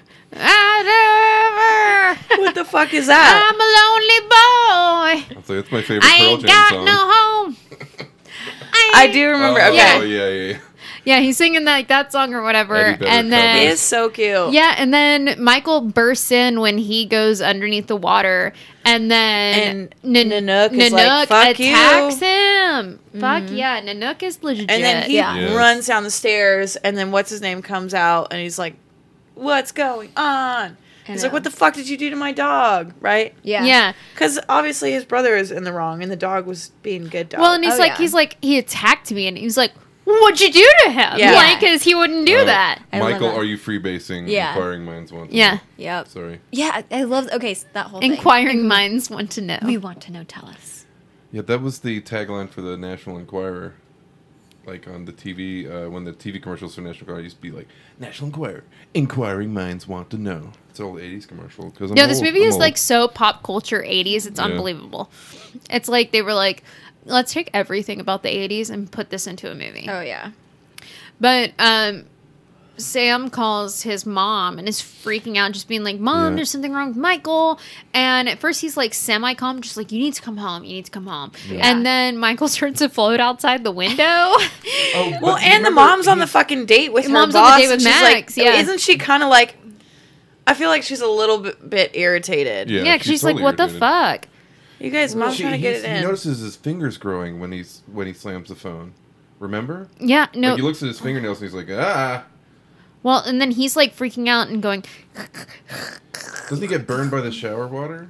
C: a
E: What the fuck is that?
C: lonely boy.
D: I'll say it's my favorite
C: I
D: Pearl
C: ain't
D: Jam
C: got
D: song.
C: no home.
E: I do remember.
D: Oh,
E: Okay.
D: oh, yeah, yeah, yeah.
C: Yeah, he's singing like that song or whatever,
D: Eddie Vedder
C: and
E: It
C: then
E: is so cute.
C: yeah, and then Michael bursts in when he goes underneath the water, and then
E: And Nanook is like, "Fuck you."
C: attacks him. Fuck yeah, Nanook is legit.
E: And then he
F: Yeah.
D: Yes.
E: runs down the stairs, and then what's his name comes out, and he's like, "What's going on?" He's like,
F: know.
E: "What the fuck did you do to my dog?" Right?
F: Yeah.
C: yeah.
E: Because obviously his brother is in the wrong, and the dog was being good dog.
C: Well, and he's
F: Oh,
C: like,
F: yeah.
C: he's like, he attacked me, and he was like, "What'd you do to him?"
E: Yeah.
C: Like, because he wouldn't do
D: Uh,
C: that.
F: I love
D: Michael,
F: that.
D: are you freebasing?
F: Yeah.
D: Inquiring minds want to
C: Yeah.
D: know.
F: Yep.
D: Sorry.
F: Yeah, I love. Okay, so that whole thing.
C: Inquiring minds want to know.
F: We want to know. Tell us.
D: Yeah, that was the tagline for the National Enquirer. Like on the T V, uh, when the T V commercials for National Enquirer used to be like, National Enquirer, inquiring minds want to know. It's an old eighties commercial. Cause I'm
C: No, this
D: old.
C: movie
D: I'm
C: is
D: old.
C: like so pop culture eighties. It's
D: Yeah.
C: unbelievable. It's like they were like, let's take everything about the eighties and put this into a movie.
F: Oh yeah.
C: But um, Sam calls his mom and is freaking out, just being like, Mom,
D: Yeah.
C: there's something wrong with Michael. And at first he's like semi-calm, just like, you need to come home. You need to come home. And then Michael starts to float outside the window.
D: Oh,
E: Well,
D: but you
E: and the
D: remember
E: mom's on the
D: he's-
E: fucking date with
C: The
E: her
C: mom's on
E: boss.
C: the date with
E: and she's
C: Max,
E: like,
C: yeah.
E: Isn't she kind of like? I feel like she's a little bit, bit irritated.
D: Yeah,
C: Yeah, 'cause she's, like,
D: totally
C: what the
D: irritated.
C: fuck?
E: You guys, mom's
D: She-
E: trying to get
D: he's-
E: it
D: He
E: in.
D: notices his fingers growing when he's when he slams the phone. Remember?
C: Yeah, no.
D: Like he looks at his fingernails and he's like, ah.
C: Well, and then he's like freaking out and going,
D: Doesn't he get burned by the shower water?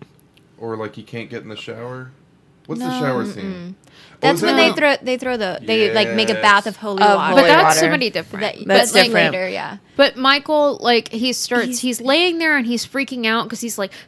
D: Or like he can't get in the shower? What's the
C: No,
D: shower scene? Oh,
F: That's
D: is
F: when
D: that-
F: they throw they throw the they like make a bath of holy
E: Of
F: water.
C: but
E: holy
C: that's
E: water.
C: somebody different.
F: That,
E: That's
F: but like
E: different.
F: later, yeah.
C: But Michael, like, he starts, he's,
F: He's-
C: laying there and he's freaking out because he's like,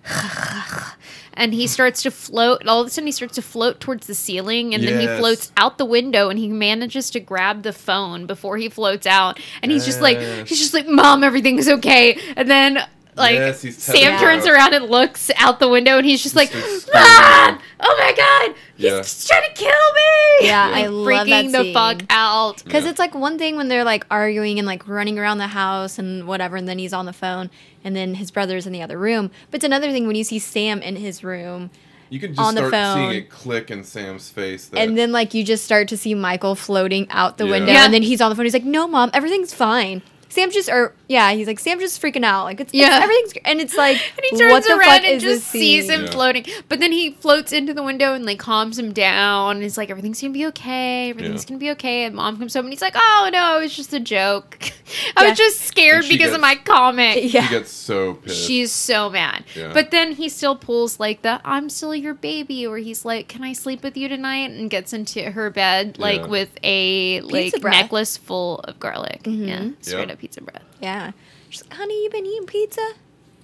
C: and he starts to float. All of a sudden, he starts to float towards the ceiling, and then he
D: Yes.
C: floats out the window, and he manages to grab the phone before he floats out. And he's just like,
D: Yes.
C: he's just like, Mom, everything's okay. And then, like,
D: Yes, he's
C: Sam
D: telling
C: turns
D: her.
C: around and looks out the window, and he's just like,
D: starts
C: Mom! Oh my God! He's
D: Yeah.
C: trying to kill me!
F: Yeah, I love
C: freaking
F: that
C: the
F: scene.
C: fuck out.
F: Because
D: Yeah.
F: it's like one thing when they're like arguing and like running around the house and whatever, and then he's on the phone, and then his brother's in the other room. But it's another thing when you see Sam in his room,
D: You can just
F: on the
D: start
F: phone.
D: seeing it click in Sam's face. That,
F: and then like you just start to see Michael floating out the
D: Yeah.
F: window,
C: Yeah.
F: and then he's on the phone. He's like, "No, Mom, everything's fine." Sam's just, or yeah, he's like, Sam's just freaking out. Like it's,
C: Yeah.
F: it's everything's, and it's like,
C: And he turns
F: what the
C: around
F: fuck
C: and
F: is
C: just
F: this
C: sees
F: scene?
C: him
D: Yeah.
C: floating. But then he floats into the window and like calms him down. And he's like, everything's gonna be okay. Everything's
D: Yeah.
C: gonna be okay. And Mom comes home and he's like, oh no, it was just a joke. I
F: Yeah.
C: was just scared
D: And she
C: because of
D: gets-
C: my comment.
D: he
F: Yeah,
D: gets so pissed.
C: She's so mad.
D: Yeah.
C: But then he still pulls like the I'm still your baby, or he's like, can I sleep with you tonight? And gets into her bed like
D: Yeah.
C: with a like
F: Pizza breath.
C: necklace full of garlic. Yeah. Straight
D: Yeah.
C: up pizza breath.
F: yeah. She's like, honey, you been eating pizza?
D: He's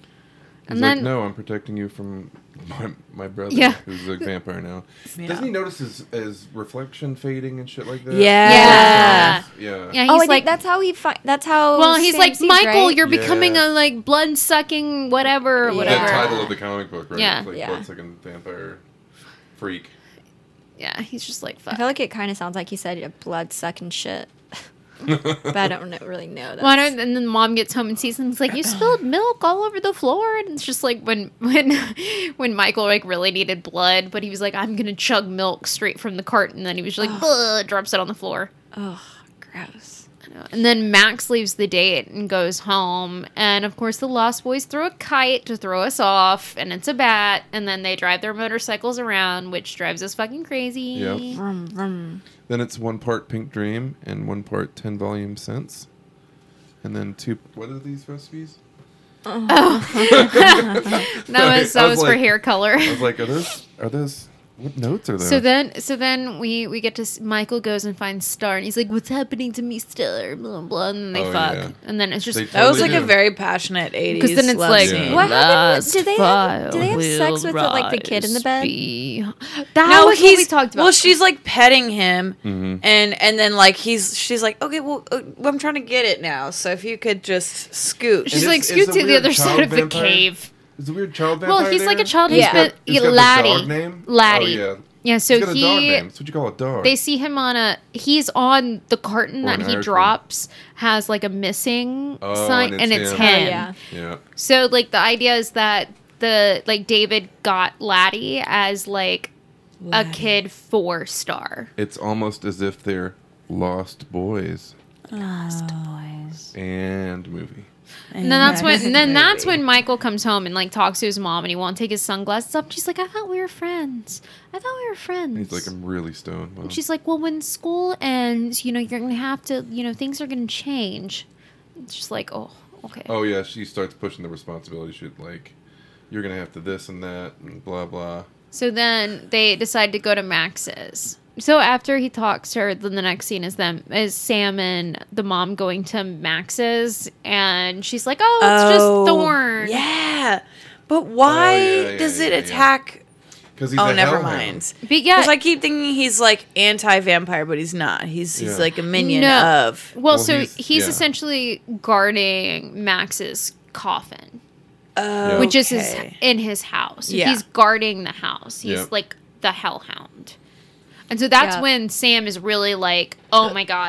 C: And
D: like,
C: then
D: no, I'm protecting you from my, my brother,
C: Yeah.
D: who's a vampire now.
E: Yeah.
D: Doesn't he notice his, his reflection fading and shit like that?
E: Yeah.
C: Yeah.
D: Yeah.
C: yeah, he's
F: Oh, I think
C: like
F: that's how he. Fi- that's how.
C: well, he's
F: Sam
C: like,
F: sees,
C: Michael,
F: right?
C: you're becoming
D: Yeah.
C: a like blood sucking whatever, or
F: Yeah.
D: The
C: whatever.
D: title of the comic book, right?
C: Yeah.
D: It's like
F: Yeah.
D: blood-sucking vampire freak.
C: Yeah, he's just like,
F: I
C: fuck.
F: feel like it kind of sounds like he said a blood sucking shit, but I don't know, really know that.
C: Well, and then the mom gets home and sees him. He's like, "You spilled milk all over the floor," and it's just like when when when Michael like really needed blood, but he was like, "I'm gonna chug milk straight from the carton," and then he was just like, "Ugh," drops it on the floor.
F: Oh, gross.
C: And then Max leaves the date and goes home, and of course the Lost Boys throw a kite to throw us off, and it's a bat, and then they drive their motorcycles around, which drives us fucking crazy.
D: Yep.
F: Vroom, vroom.
D: Then it's one part Pink Dream and one part ten volume Sense. And then two. What are these recipes?
C: That was that
D: I
C: was,
D: was
C: for
D: like-
C: hair color.
D: I was like, are those? Are those? What notes are those?
C: So then, so then we we get to s- Michael goes and finds Star, and he's like, "What's happening to me, Star?" Blah blah, and then they
D: Oh,
C: fuck,
D: yeah.
C: and then it's just
D: They
E: That was
D: totally
E: like a
D: do.
E: very passionate eighties.
C: because then it's
E: love
C: like,
E: scene.
F: What happened?
C: "Last
F: Did they have- did they have
C: file
F: sex with the,
C: will
F: like, the kid in the bed?"
C: be-" That
E: No,
C: was
E: he's
C: what we talked about.
E: well. She's like petting him,
D: Mhm.
E: and and then like he's she's like, okay, well, uh, I'm trying to get it now. So if you could just scoot.
C: she's
D: is-
C: like,
D: is
C: scoot
D: the
C: to the
D: weird
C: other
D: child
C: side of the
D: vampire?
C: cave.
D: Is the weird child vampire
C: Well, he's like a
D: there?
C: child.
F: Yeah.
C: He's been
D: He's
C: yeah,
D: got the
C: Laddie.
D: dog name?
C: Laddie.
D: Oh, yeah.
C: Yeah, so
D: He's got a dog
C: he
D: name. That's what you call a dog.
C: they see him on a he's on the carton
D: Or
C: that
D: an
C: he
D: Irishman.
C: drops has like a missing
D: Oh,
C: sign,
D: and
C: and
D: it's
C: it's
D: him.
C: him.
F: Oh, yeah.
D: yeah.
C: So like the idea is that the like David got Laddie as like a kid for Star.
D: It's almost as if they're lost boys.
E: Lost boys.
D: And movie.
C: And then that's when and then that's when Michael comes home and like talks to his mom and he won't take his sunglasses up. She's like, I thought we were friends. I thought we were friends.
D: And he's like, I'm really stoned. Mom.
C: And she's like, well, when school ends, you know, you're gonna have to, you know, things are gonna change. It's just like, oh, okay.
D: Oh yeah, she starts pushing the responsibility shit like you're gonna have to this and that and blah blah.
C: So then they decide to go to Max's. So after he talks to her, then the next scene is them is Sam and the mom going to Max's, and she's like, "Oh, it's just Thorn."
E: Yeah, but why
D: Oh, yeah, yeah,
E: does
D: yeah,
E: it
D: yeah.
E: attack?
D: Because he's
E: Oh,
D: a
E: never
D: hellhound.
E: mind.
C: But yeah,
E: Because I keep thinking he's like anti-vampire, but he's not. He's he's
D: Yeah.
E: like a minion
C: No.
E: of.
C: well,
D: Well,
C: so
D: he's-
C: he's,
D: yeah.
C: essentially guarding Max's coffin,
E: Oh,
C: which is his,
E: okay.
C: in his house. So
E: Yeah.
C: He's guarding the house. He's
D: Yeah.
C: like the hellhound. And so that's
F: Yeah.
C: when Sam is really like, "Oh my god,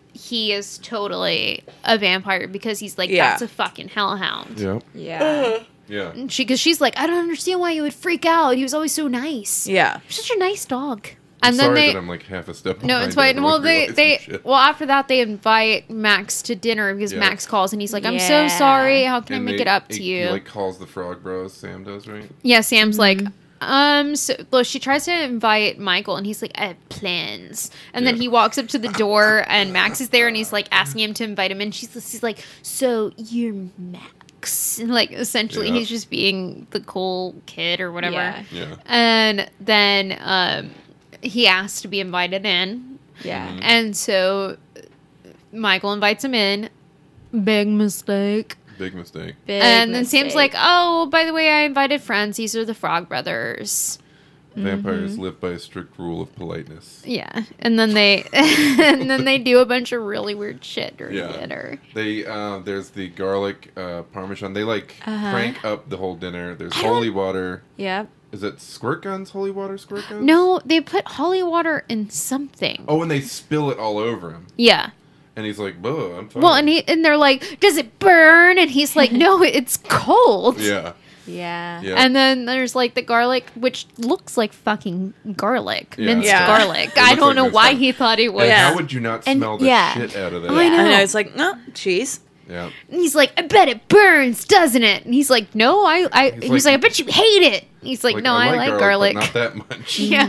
C: he is totally a vampire because he's like,
E: Yeah.
C: that's a fucking hellhound.
D: Yep.
F: Yeah.
D: Yeah.
C: And she, because she's like, I don't understand why you would freak out. He was always so nice.
E: Yeah.
C: You're such a nice dog.
D: I'm
C: And then
D: sorry
C: they,
D: that I'm like half a step.
C: no,
D: behind
C: it's fine.
D: everyone
C: Well, they,
D: realizing
C: they,
D: shit.
C: well, after that, they invite Max to dinner because
D: Yeah.
C: Max calls and he's like, I'm so
F: Yeah.
C: sorry. How can
D: And
C: I make
D: they-
C: it up to
D: he,
C: you?
D: He like calls the Frog Bros. Sam does, right?
C: Yeah, Sam's
F: Mm-hmm.
C: like, um, so well, she tries to invite Michael, and he's like, I have plans. And then
D: Yeah.
C: he walks up to the door, and Max is there, and he's like asking him to invite him in. She's, she's like, so you're Max. And like, essentially,
D: Yeah.
C: he's just being the cool kid or whatever.
F: Yeah.
D: Yeah.
C: And then um, he asks to be invited in.
F: Yeah.
D: Mm-hmm.
C: And so Michael invites him in. Big mistake.
D: Big mistake.
F: Big
C: and then Sam's
F: mistake.
C: like, oh, by the way, I invited friends. These are the Frog Brothers.
D: Vampires
C: Mm-hmm.
D: live by a strict rule of politeness.
C: Yeah. And then they and then they do a bunch of really weird shit during
D: Yeah.
C: dinner.
D: They uh, there's the garlic uh, parmesan. They like
F: Uh-huh.
D: crank up the whole dinner. There's
C: I don't-
D: holy water.
F: Yep.
D: Is it squirt guns? Holy water squirt guns?
C: No, they put holy water in something.
D: Oh, and they spill it all over him.
C: Yeah.
D: And he's like, "Buh, I'm fine."
C: Well, and he and they're like, "Does it burn?" And he's like, "No, it's cold."
D: yeah,
F: Yeah.
D: yeah.
C: And then there's like the garlic, which looks like fucking garlic,
D: Yeah.
C: minced
E: Yeah.
C: garlic.
D: It
C: I
D: looks
C: don't
D: like
C: know
D: minced
C: why
D: garlic.
C: he thought it was.
D: And
E: Yeah.
D: how would you not
F: And-
D: smell the
F: yeah.
D: shit out of that?
C: I know.
E: I know. It's like, no, cheese.
D: Yeah.
C: And he's like, I bet it burns, doesn't it? And he's like, no, I, I.
D: He's
C: He's,
D: like-
C: like, I bet you hate it. He's like, no, I, like garlic.
D: but not that much.
C: Yeah.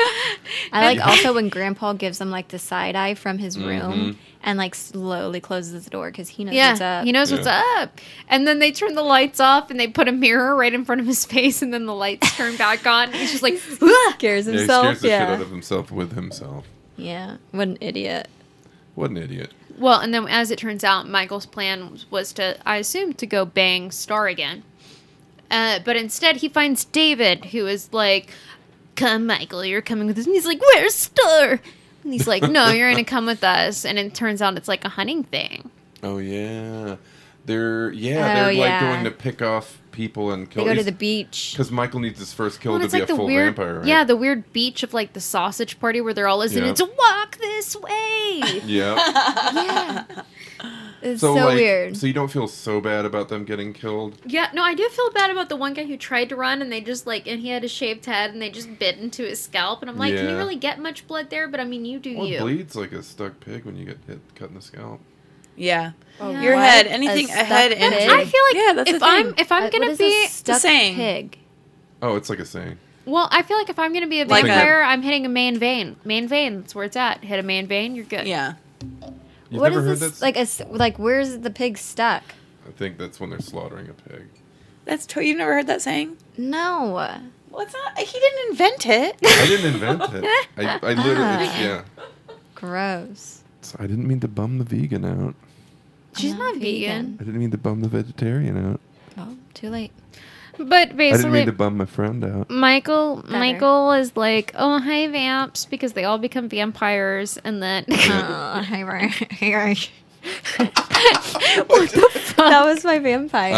F: I like also when Grandpa gives him like the side eye from his room
D: Mhm.
F: and like slowly closes the door because he knows
C: Yeah,
F: what's up.
C: he knows what's up. And then they turn the lights off and they put a mirror right in front of his face, and then the lights turn back on. And he's just like, "Ah!"
F: scares
D: Yeah, he
F: himself.
D: scares the
F: Yeah.
D: shit out of himself with himself.
F: Yeah. What an idiot.
D: What an idiot.
C: Well, and then as it turns out, Michael's plan was, was to, I assume, to go bang Star again. Uh, but instead, he finds David, who is like, "Come, Michael, you're coming with us." And he's like, "Where's Star?" And he's like, "No, you're gonna come with us." And it turns out it's like a hunting thing.
D: Oh yeah, they're yeah
F: Oh,
D: they're like
F: yeah.
D: going to pick off people and
F: They
D: kill.
F: go to the beach.
D: because Michael needs his first kill
C: Well,
D: to
C: it's
D: be
C: like
D: a
C: the
D: full
C: weird,
D: vampire. Right?
C: yeah, the weird beach of like the sausage party where they're all listening
D: Yeah.
C: to "Walk This Way."
D: yeah.
C: Yeah,
F: It's
D: So,
F: so,
D: like,
F: weird.
D: so you don't feel so bad about them getting killed.
C: yeah. No, I do feel bad about the one guy who tried to run and they just like, and he had a shaved head and they just bit into his scalp, and I'm like, can you
D: Yeah.
C: really get much blood there? But I mean, you do
D: Well, it
C: you.
D: bleeds like a stuck pig when you get hit cut in the scalp.
E: Yeah.
C: Yeah.
E: Your
F: What?
E: head,
F: A
E: anything a,
F: stuck
E: head
F: pig?
E: injury.
C: I feel like
E: yeah, that's
C: if
E: the thing.
C: I'm if I'm
F: Uh,
C: gonna
F: what is
C: be
F: a stuck
E: saying.
F: pig?
D: Oh, it's like a saying.
C: well, I feel like if I'm gonna be a
E: Like a-
C: vampire, I'm hitting a main vein. Main vein, that's where it's at. Hit a main vein, you're good.
E: Yeah.
D: You've
F: What
D: never
F: is
D: heard
F: this?
D: that?
F: Like a s- like where's the pig stuck?
D: I think that's when they're slaughtering a pig.
E: That's to- you've never heard that saying?
F: No.
E: Well, it's not. He didn't invent it.
D: I didn't invent it. I, I literally, it's, yeah.
F: Gross.
D: So I didn't mean to bum the vegan out.
C: She's
F: I'm
C: not vegan.
D: I didn't mean to bum the vegetarian out.
F: Oh, too late.
C: But
D: I didn't
C: basically,
D: mean to bum my friend out.
C: Michael
F: Better.
C: Michael is like, oh hi vamps, because they all become vampires, and then
F: Oh, hey, right. Hey, right.
C: what the fuck?
F: That was my vampire.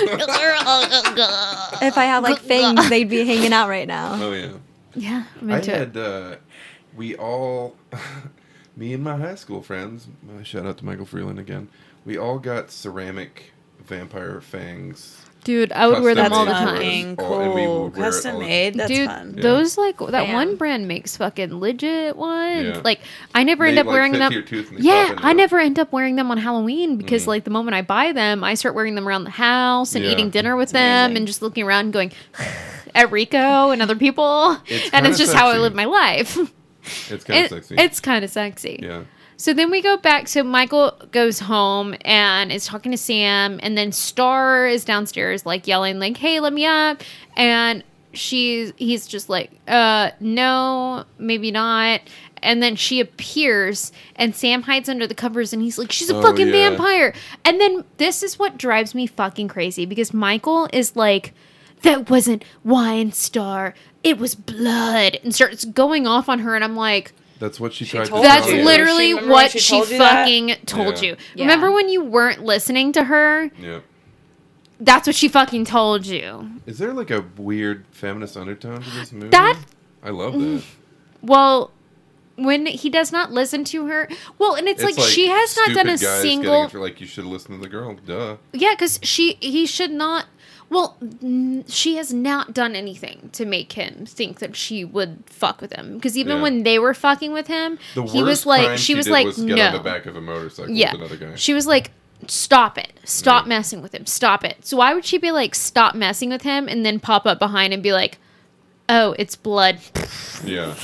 D: Oh.
F: If I had like fangs, they'd be hanging out right now.
D: Oh yeah.
C: Yeah, I'm
D: I
C: into it.
D: had uh, we all, me and my high school friends. Uh, shout out to Michael Freeland again. We all got ceramic vampire fangs.
C: Dude, I would wear them
E: That's
C: all the
D: Custom
C: time.
D: made.
E: fucking
D: Oh, and we
E: cool.
D: would wear it all
E: Custom
D: the-
E: made. That's
C: Dude,
E: fun.
D: Yeah.
C: those like that
F: Bam.
C: one brand makes fucking legit ones.
D: Yeah.
C: Like I never end
D: They,
C: up
D: like,
C: wearing
D: fit
C: them.
D: to your tooth and they
C: Yeah,
D: pop in
C: I
D: and out.
C: never end up wearing them on Halloween because
D: Mhm.
C: like the moment I buy them, I start wearing them around the house and
D: Yeah.
C: eating dinner with
E: It's
C: them
E: amazing.
C: and just looking around and going at Rico and other people.
D: It's
C: and
D: kinda
C: it's just how I
D: sexy.
C: live my life.
D: It's kind
C: It-
D: of sexy.
C: It's kind of sexy.
D: yeah.
C: So then we go back. So Michael goes home and is talking to Sam, and then Star is downstairs, like yelling, like, "Hey, let me up!" And she's he's just like, "Uh, no, maybe not." And then she appears, and Sam hides under the covers, and he's like, "She's a
D: Oh,
C: fucking
D: yeah.
C: vampire." And then this is what drives me fucking crazy because Michael is like, "That wasn't wine, Star. It was blood," and starts going off on her, and I'm like.
D: That's what she,
E: She
D: tried
E: told
D: to
C: That's
D: tell you.
C: literally
E: She- remember
C: what
E: when she
C: she,
E: told you that?
C: fucking told
D: Yeah.
C: you.
F: Yeah.
C: Remember when you weren't listening to her?
D: Yeah.
C: That's what she fucking told you.
D: Is there like a weird feminist undertone to this movie?
C: That-
D: I love that.
C: Well, when he does not listen to her. Well, and it's,
D: It's
C: like, she has not done a
D: stupid guys
C: single.
D: getting it for, like, you should listen to the girl. Duh.
C: Yeah, because she he should not. Well, n- she has not done anything to make him think that she would fuck with him. Because even
D: Yeah.
C: when they were fucking with him,
D: The
C: he
D: worst
C: was like,
D: crime
C: she was
D: did
C: like,
D: was get
C: no.
D: on the back of a motorcycle
C: Yeah,
D: with another guy.
C: she was like, stop it, stop
D: Yeah.
C: messing with him, stop it. So why would she be like, stop messing with him, and then pop up behind and be like, oh, it's blood.
D: Yeah.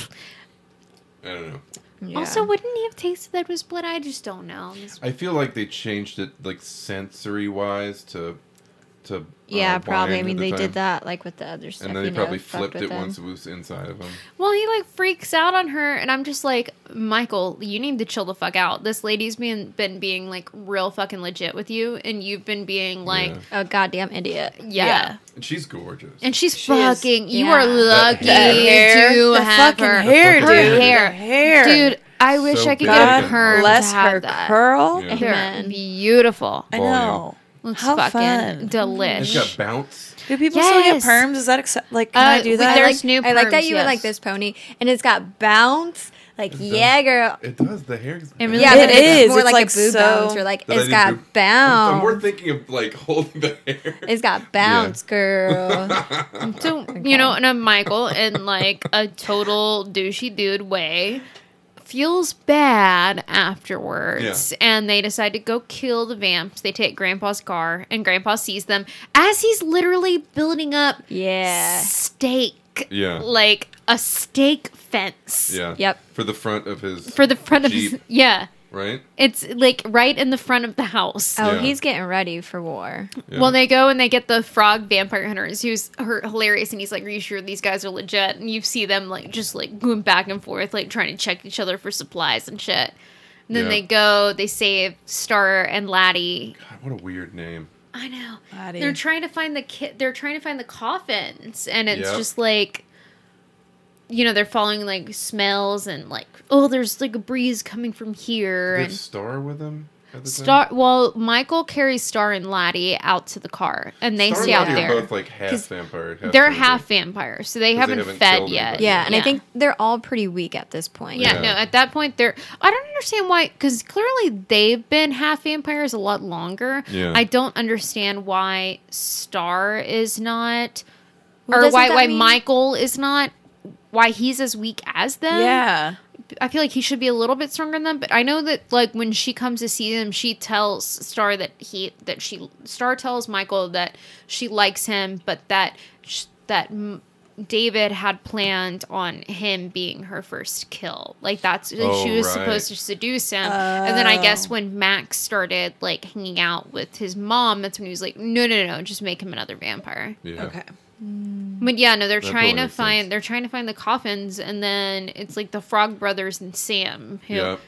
D: I don't know.
F: Yeah.
C: Also, wouldn't he have tasted that it was blood? I just don't know. This-
D: I feel like they changed it, like, sensory-wise to... to
F: Yeah,
D: uh,
F: probably. I
D: blind
F: mean,
D: at the
F: they
D: time.
F: did that like with the other stuff.
D: And then
F: you
D: they
F: know,
D: probably
F: fucked
D: flipped
F: with
D: it
F: them.
D: once it was inside of him.
C: Well, he like freaks out on her, and I'm just like, Michael, you need to chill the fuck out. This lady's been been being like real fucking legit with you, and you've been being like,
D: Yeah.
F: A goddamn idiot.
C: yeah.
E: Yeah.
D: And she's gorgeous.
C: And she's
E: She is-
C: fucking. You
F: yeah.
C: are lucky
D: That
E: hair.
C: to
E: The
C: have
E: fucking
C: her.
E: hair,
C: her
D: dude.
C: hair,
E: The hair.
C: dude. I wish
D: So
C: I could
D: big.
C: get a
D: God
C: perm
E: bless
C: to have
E: her
C: that.
E: curl.
D: Yeah.
C: They're
F: Amen.
C: beautiful.
E: I
D: Volume.
E: know.
C: Looks
E: How
C: fucking
E: fun.
C: delish.
D: It's got bounce.
E: Do people still get
C: Yes.
E: perms? Is that accept? Like, can
C: Uh,
E: I do
C: we-
E: that?
F: I
C: There's
F: like,
C: new
F: I like that
C: perms,
F: you would like
C: yes.
F: this pony, and it's got bounce. Like,
D: does.
F: yeah, girl.
D: It does. The hair's...
C: It really
F: Yeah,
E: It
F: but it's
E: is.
F: more
E: It's
F: like,
E: like
F: a boob
E: so-
F: bounce, or like
D: That I
F: it's
D: need
F: got
D: to- I'm
F: bounce.
D: more thinking of, like, holding the hair.
F: It's got bounce, girl.
C: So, you know, and a Michael, in like a total douchey dude way, feels bad afterwards.
D: Yeah.
C: And they decide to go kill the vamps. They take Grandpa's car, and Grandpa sees them as he's literally building up
F: Yeah.
C: stake.
D: Yeah.
C: Like a stake fence.
D: Yeah.
F: Yep.
D: For the front of his...
C: For the front of his.
D: Jeep.
C: Yeah.
D: Right?
C: It's like right in the front of the house.
F: Oh,
D: Yeah.
F: he's getting ready for war.
D: Yeah.
C: Well, they go and they get the frog vampire hunters, who's her- hilarious, and he's like, "Are you sure these guys are legit?" And you see them like just like going back and forth, like trying to check each other for supplies and shit. And then
D: Yeah.
C: they go, they save Star and Laddie.
D: God, what a weird name.
C: I know.
E: Laddie.
C: They're trying to find the kid. They're trying to find the coffins, and it's
D: Yep.
C: just like, you know, they're following like smells and like, oh, there's like a breeze coming from here,
D: Did
C: and
D: Star with him at the
C: Star.
D: time?
C: Well, Michael carries Star and Laddie out to the car, and they
D: Star
C: stay
D: and
C: out
D: Laddie
C: there.
D: are both, like, half
C: 'Cause
D: vampire. Half
C: They're
D: soldier.
C: half vampires, so they
D: 'Cause they
C: haven't,
D: haven't
C: fed
D: killed
C: yet.
D: anybody.
F: Yeah, and
C: Yeah.
F: I think they're all pretty weak at this point.
C: Yeah,
D: Yeah.
C: no, at that point, they're. I don't understand why, because clearly they've been half vampires a lot longer.
D: Yeah.
C: I don't understand why Star is not,
F: Well,
C: or
F: doesn't
C: why
F: that
C: why
F: mean-
C: Michael is not, why he's as weak as them.
E: Yeah.
C: I feel like he should be a little bit stronger than them, but I know that like when she comes to see him, she tells Star that he that she Star tells Michael that she likes him, but that sh- that M- David had planned on him being her first kill. Like that's like,
D: Oh,
C: she was
D: right.
C: supposed to seduce him, and then I guess
E: Oh.
C: when Max started like hanging out with his mom, that's when he was like, no, no, no, just make him another vampire.
D: Yeah.
E: Okay.
C: But yeah, no, they're
D: That
C: trying
D: totally
C: to
D: makes
C: find
D: sense.
C: they're trying to find the coffins, and then it's like the Frog Brothers and Sam. Who,
D: Yeah.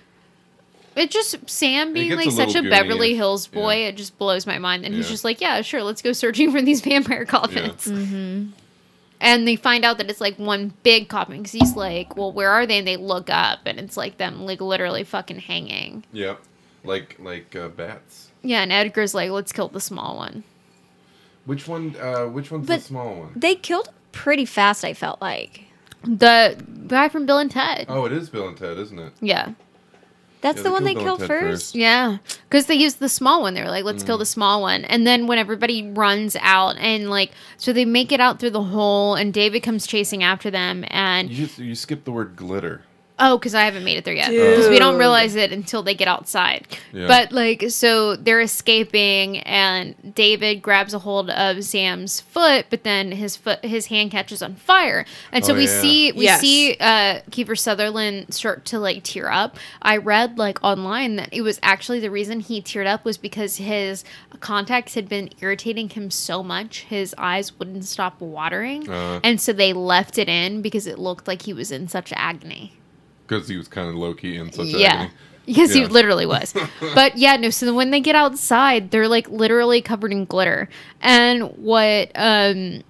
C: It just Sam being
D: gets
C: like
D: a
C: such a
D: little
C: Beverly
D: Goonies.
C: Hills boy,
D: Yeah.
C: it just blows my mind. And he's
D: Yeah.
C: just like, yeah, sure, let's go searching for these vampire coffins.
F: Mm-hmm.
C: And they find out that it's like one big coffin because he's like, well, where are they? And they look up, and it's like them like literally fucking hanging.
D: Yep. Like, like uh, bats.
C: Yeah, and Edgar's like, let's kill the small one.
D: Which one, uh, which one's
F: But-
D: the small one?
F: They killed pretty fast, I felt like.
C: The guy from Bill and Ted.
D: Oh, it is Bill and Ted, isn't it?
C: Yeah.
F: That's
D: Yeah,
F: the
D: they
F: one they
D: killed Bill
F: killed
D: and Ted
F: first?
D: first.
C: Yeah, because they used the small one. They were like, let's
D: Mm.
C: kill the small one. And then when everybody runs out and like, so they make it out through the hole and David comes chasing after them. And
D: You just, you skipped the word glitter.
C: oh, because I haven't made it there yet. Because we don't
E: Dude.
C: realize it until they get outside.
D: Yeah.
C: But like, so they're escaping and David grabs a hold of Sam's foot, but then his foot, his hand catches on fire. And so
D: Oh,
C: we
D: yeah.
C: see, we
E: Yes.
C: see uh, Kiefer Sutherland start to like tear up. I read like online that it was actually the reason he teared up was because his contacts had been irritating him so much, his eyes wouldn't stop watering.
D: Uh.
C: And so they left it in because it looked like he was in such agony.
D: Because he was kind of low-key in such
C: Yeah.
D: agony.
C: Because he
D: Yeah.
C: literally was. But yeah, no, so when they get outside, they're like literally covered in glitter. And what um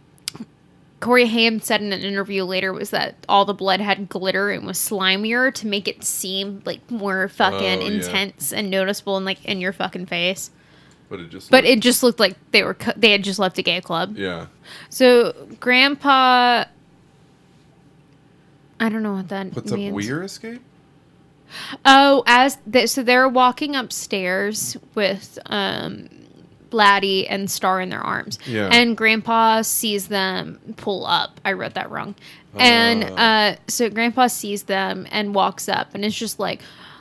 C: Corey Haim said in an interview later was that all the blood had glitter and was slimier to make it seem like more fucking
D: Oh, yeah.
C: intense and noticeable and like in your fucking face.
D: But it just...
C: But
D: looked-
C: it just looked like they were cu- they had just left a gay club.
D: Yeah.
C: So Grandpa, I don't know what that
D: Puts up
C: means.
D: Weir escape?
C: Oh, as they, so they're walking upstairs with um, Laddie and Star in their arms.
D: Yeah.
C: And Grandpa sees them pull up. I wrote that wrong. And
D: Oh.
C: uh, so Grandpa sees them and walks up and it's just like,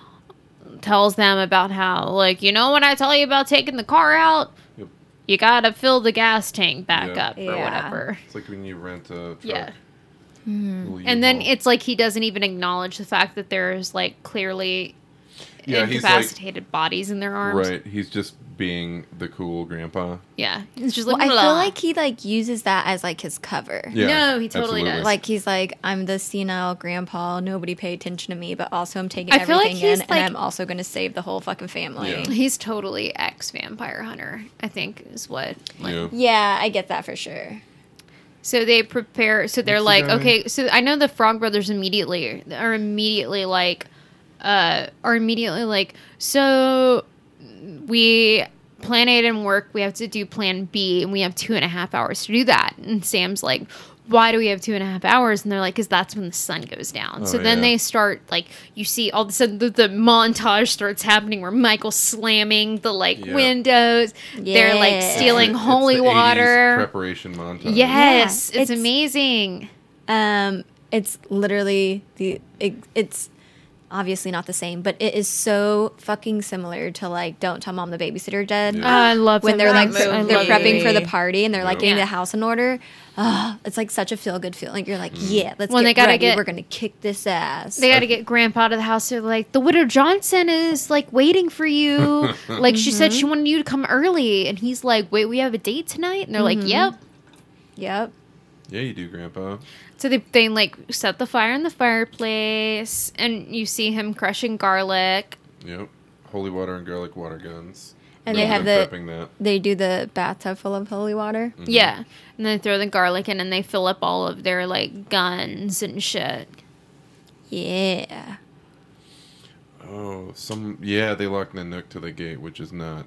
C: tells them about how, like, you know when I tell you about taking the car out?
D: Yep.
C: You gotta fill the gas tank back
D: Yeah.
C: up or
F: Yeah.
C: whatever.
D: It's like when you rent a truck.
C: Yeah.
D: Little
C: And then
D: U-Haul.
C: it's like he doesn't even acknowledge the fact that there's like clearly
D: Yeah, he's like-
C: incapacitated bodies in their arms.
D: Right. He's just being the cool grandpa.
C: Yeah. It's just
F: Well,
C: like,
F: I
C: "Blah."
F: feel like he like uses that as like his cover.
D: Yeah.
C: No, he totally
D: absolutely.
C: does.
F: Like he's like, I'm the senile grandpa. Nobody pay attention to me, but also I'm taking
C: I feel like
F: everything
C: he's,
F: in,
C: like-
F: and I'm also going to save the whole fucking family.
D: Yeah.
C: he's totally ex vampire hunter, I think is what. Like,
D: Yeah.
F: Yeah, I get that for sure.
C: So they prepare. So they're
D: What's the
C: like,
D: guy?
C: okay. So I know the Frog Brothers immediately are immediately like, uh, are immediately like, so we plan A didn't work. We have to do plan B, and we have two and a half hours to do that. And Sam's like, why do we have two and a half hours? And they're like, because that's when the sun goes down.
D: Oh,
C: so then
D: yeah.
C: they start like, you see all of a sudden the, the montage starts happening where Michael's slamming the like
D: Yeah.
C: windows. They're like
F: Yeah.
C: stealing
D: It's the
C: holy
D: eighties
C: water.
D: preparation montage.
C: Yes,
F: Yeah,
C: it's,
F: it's-
C: amazing.
F: Um, it's literally the it, it's obviously not the same, but it is so fucking similar to like Don't Tell Mom the Babysitter's Dead.
D: Yeah.
C: I love
F: When they're like
E: that
F: they're
E: movie.
F: prepping for the party and they're like
D: Yeah.
F: getting
C: Yeah.
F: the house in order. Oh, it's like such a feel good feeling. You're like, yeah, let's
C: When
F: get
C: they gotta
F: ready.
C: get-
F: We're gonna kick this ass.
C: They got to get Grandpa to the house. They're like, the widow Johnson is like waiting for you. Like she said, she wanted you to come early, and he's like, wait, we have a date tonight, and they're like, yep.
F: Yep.
D: Yeah, you do, Grandpa.
C: So they they like set the fire in the fireplace, and you see him crushing garlic.
D: Yep. Holy water and garlic water guns.
F: And
D: They've
F: they have
D: been
F: the
D: prepping that.
F: they do the bathtub full of holy water.
C: Yeah, and then they throw the garlic in, and they fill up all of their like guns and shit.
F: Yeah.
D: Oh, some yeah, they locked Nanook to the gate, which is not.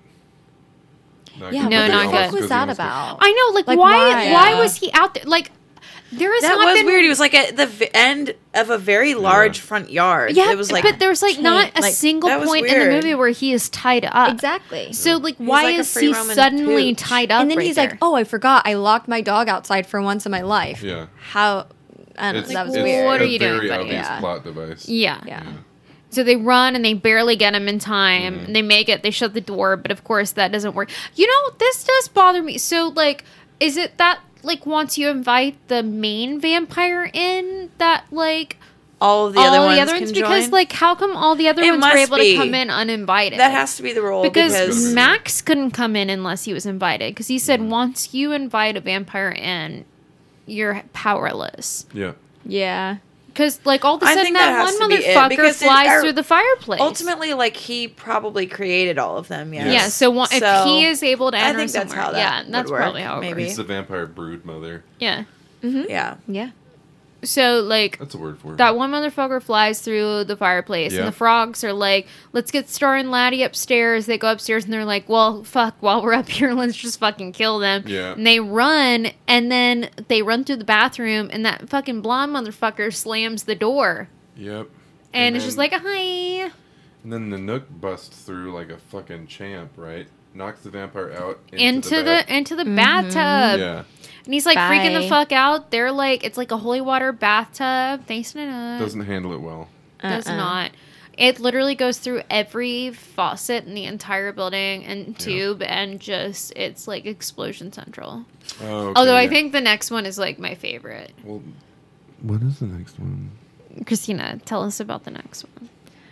D: not
F: Yeah.
C: No,
F: what
C: not
F: the
C: good.
F: fuck
D: Because
F: was
D: he
F: that
D: almost got-
F: about?
C: I know, like,
F: Like,
C: why?
F: why?
C: Why
E: Yeah.
C: was he out there? Like, there has
E: That
C: not
E: was
C: been
E: weird. He was like at the v- end of a very large front yard.
C: Yeah,
E: it was like
C: but there's like not a
F: like,
C: single
E: that was
C: point in the
E: weird.
C: movie where he is tied up.
F: Exactly.
C: So like, why
E: like a
C: is
E: free
C: he
E: Roman
C: suddenly
E: pooch.
C: tied up?
F: And then
C: right
F: he's
C: there?
F: like, "Oh, I forgot. I locked my dog outside for once in my life."
D: Yeah.
F: How? I don't know.
D: It's,
F: That was
D: it's
F: weird.
C: What are
D: a
C: you doing,
D: very
C: buddy?
D: obvious
F: Yeah.
D: plot device.
C: yeah.
F: Yeah.
C: So they run and they barely get him in time.
D: Mm-hmm.
C: And they make it. They shut the door, but of course that doesn't work. You know, this does bother me. So like, is it that like once you invite the main vampire in that like
E: all of the
C: all
E: other
C: the
E: ones
C: other
E: can
C: ones?
E: join.
C: Because like, how come all the other
E: It
C: ones were
E: must
C: able
E: be.
C: to come in uninvited?
E: that has to be the rule
C: because,
E: because,
D: Because-
C: Max couldn't come in unless he was invited. Because he
E: Mm-hmm.
C: said once you invite a vampire in, you're powerless.
D: Yeah.
F: Yeah.
C: Because like all of a
E: I
C: sudden
E: think
C: that,
E: that has
C: one
E: to be it,
C: motherfucker
E: because it-
C: flies
E: or-
C: through the fireplace.
E: ultimately, like he probably created all of them. Yes.
C: yeah. So one, if
E: So,
C: he is able to
E: I
C: enter
E: think that's
C: somewhere,
E: how that
C: yeah,
E: would
C: that's
E: work,
C: probably how it
E: maybe.
C: works.
D: He's the vampire brood mother.
C: Yeah.
E: yeah,
F: Yeah.
C: So like
D: That's a word for it.
C: that one motherfucker flies through the fireplace,
D: Yeah.
C: and the frogs are like, "Let's get Star and Laddie upstairs." They go upstairs, and they're like, "Well, fuck! While we're up here, let's just fucking kill them."
D: Yeah.
C: And they run, and then they run through the bathroom, and that fucking blonde motherfucker slams the door,
D: Yep.
C: and, it's
D: then-
C: just like, "Hi."
D: And then the Nook busts through like a fucking champ, right? Knocks the vampire out
C: Into,
D: the,
C: the,
D: bath.
C: into the bathtub,
D: Yeah.
C: and he's like freaking the
F: Bye.
C: fuck out. They're like, it's like a holy water bathtub. Thanks to Nanook.
D: Doesn't handle it well.
C: Does
F: Uh-uh.
C: not. It literally goes through every faucet in the entire building and tube, and just it's like explosion central.
D: Oh, okay,
C: Although I
D: yeah.
C: think the next one is like my favorite.
D: Well, what is the next one?
C: Christina, tell us about the next one.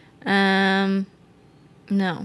F: Um. No.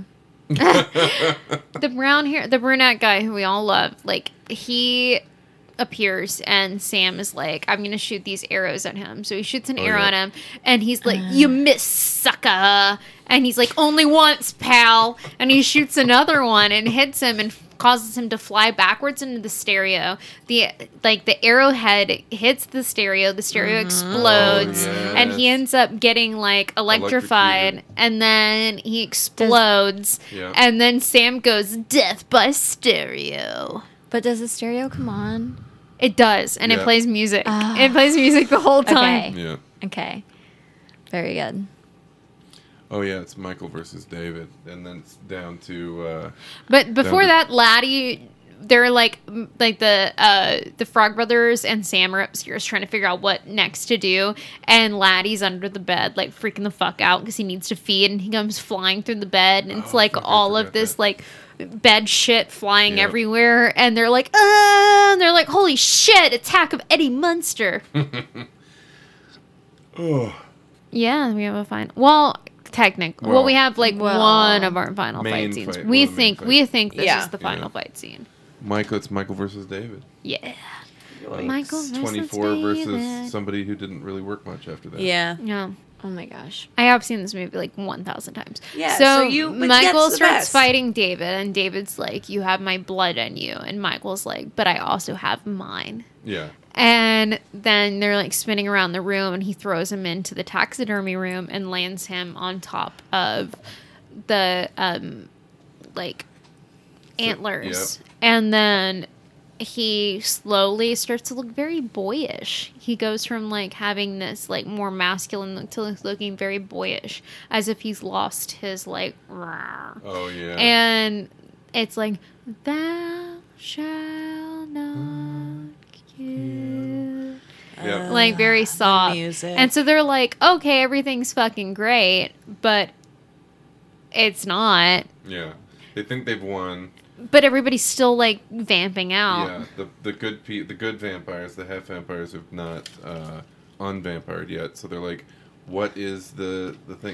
C: The brown hair, the brunette guy who we all love, like he appears and Sam is like, I'm gonna shoot these arrows at him. So he shoots an
D: Oh,
C: arrow
D: yeah.
C: at him, and he's like, "You miss, sucker!" And he's like, "Only once, pal." And he shoots another one and hits him and causes him to fly backwards into the stereo. The like the arrowhead hits the stereo. The stereo explodes,
D: Oh, yes.
C: and he ends up getting like electrified.
D: Electrocuted.
C: And then he explodes.
D: Yeah.
C: And then Sam goes, "Death by stereo."
F: But does the stereo come on?
C: It does, and it
D: Yeah.
C: plays music.
F: Ah.
C: It plays music the whole time.
F: Okay.
D: Yeah.
F: Okay. Very good.
D: Oh yeah, it's Michael versus David, and then it's down to. Uh,
C: But before
D: to-
C: that, Laddie, they're like, m- like the uh, the Frog Brothers and Sam are upstairs trying to figure out what next to do, and Laddie's under the bed, like freaking the fuck out because he needs to feed, and he comes flying through the bed, and it's
D: Oh,
C: like
D: fuck, I
C: all of
D: forgot
C: this
D: that.
C: like bed shit flying
D: Yep.
C: everywhere, and they're like, ah, and they're like, holy shit, Attack of Eddie Munster.
D: oh,
C: Yeah, we have a final. Well, technically, well,
D: Well,
C: we have like
F: well,
C: one of our final
D: main
C: fight scenes.
D: fight-
C: we
D: one of the main
C: think
D: fight
C: we think this
E: Yeah.
C: is the final
D: Yeah.
C: fight scene.
D: Michael, it's Michael versus David.
C: Yeah,
E: Yikes.
C: Michael versus
D: Twenty-four versus
C: David.
D: somebody who didn't really work much after that.
E: Yeah.
C: Yeah,
F: Oh my gosh.
C: I have seen this movie like one thousand times.
E: Yeah,
C: So,
E: so you- but
C: Michael
E: that's the
C: starts
E: best.
C: fighting David, and David's like, "You have my blood in you," and Michael's like, "But I also have mine."
D: Yeah.
C: And then they're like spinning around the room, and he throws him into the taxidermy room and lands him on top of the um like antlers. And then he slowly starts to look very boyish. He goes from like having this like more masculine look to like, looking very boyish, as if he's lost his like rawr.
D: Oh yeah.
C: And it's like, thou shalt not kill.
D: yeah.
C: Like very soft.
E: music.
C: And so they're like, okay, everything's fucking great, but it's not.
D: yeah. They think they've won.
C: But everybody's still like vamping out.
D: Yeah. The the good pe- the good vampires, the half vampires have not uh, unvampired yet. So they're like, what is the the thing?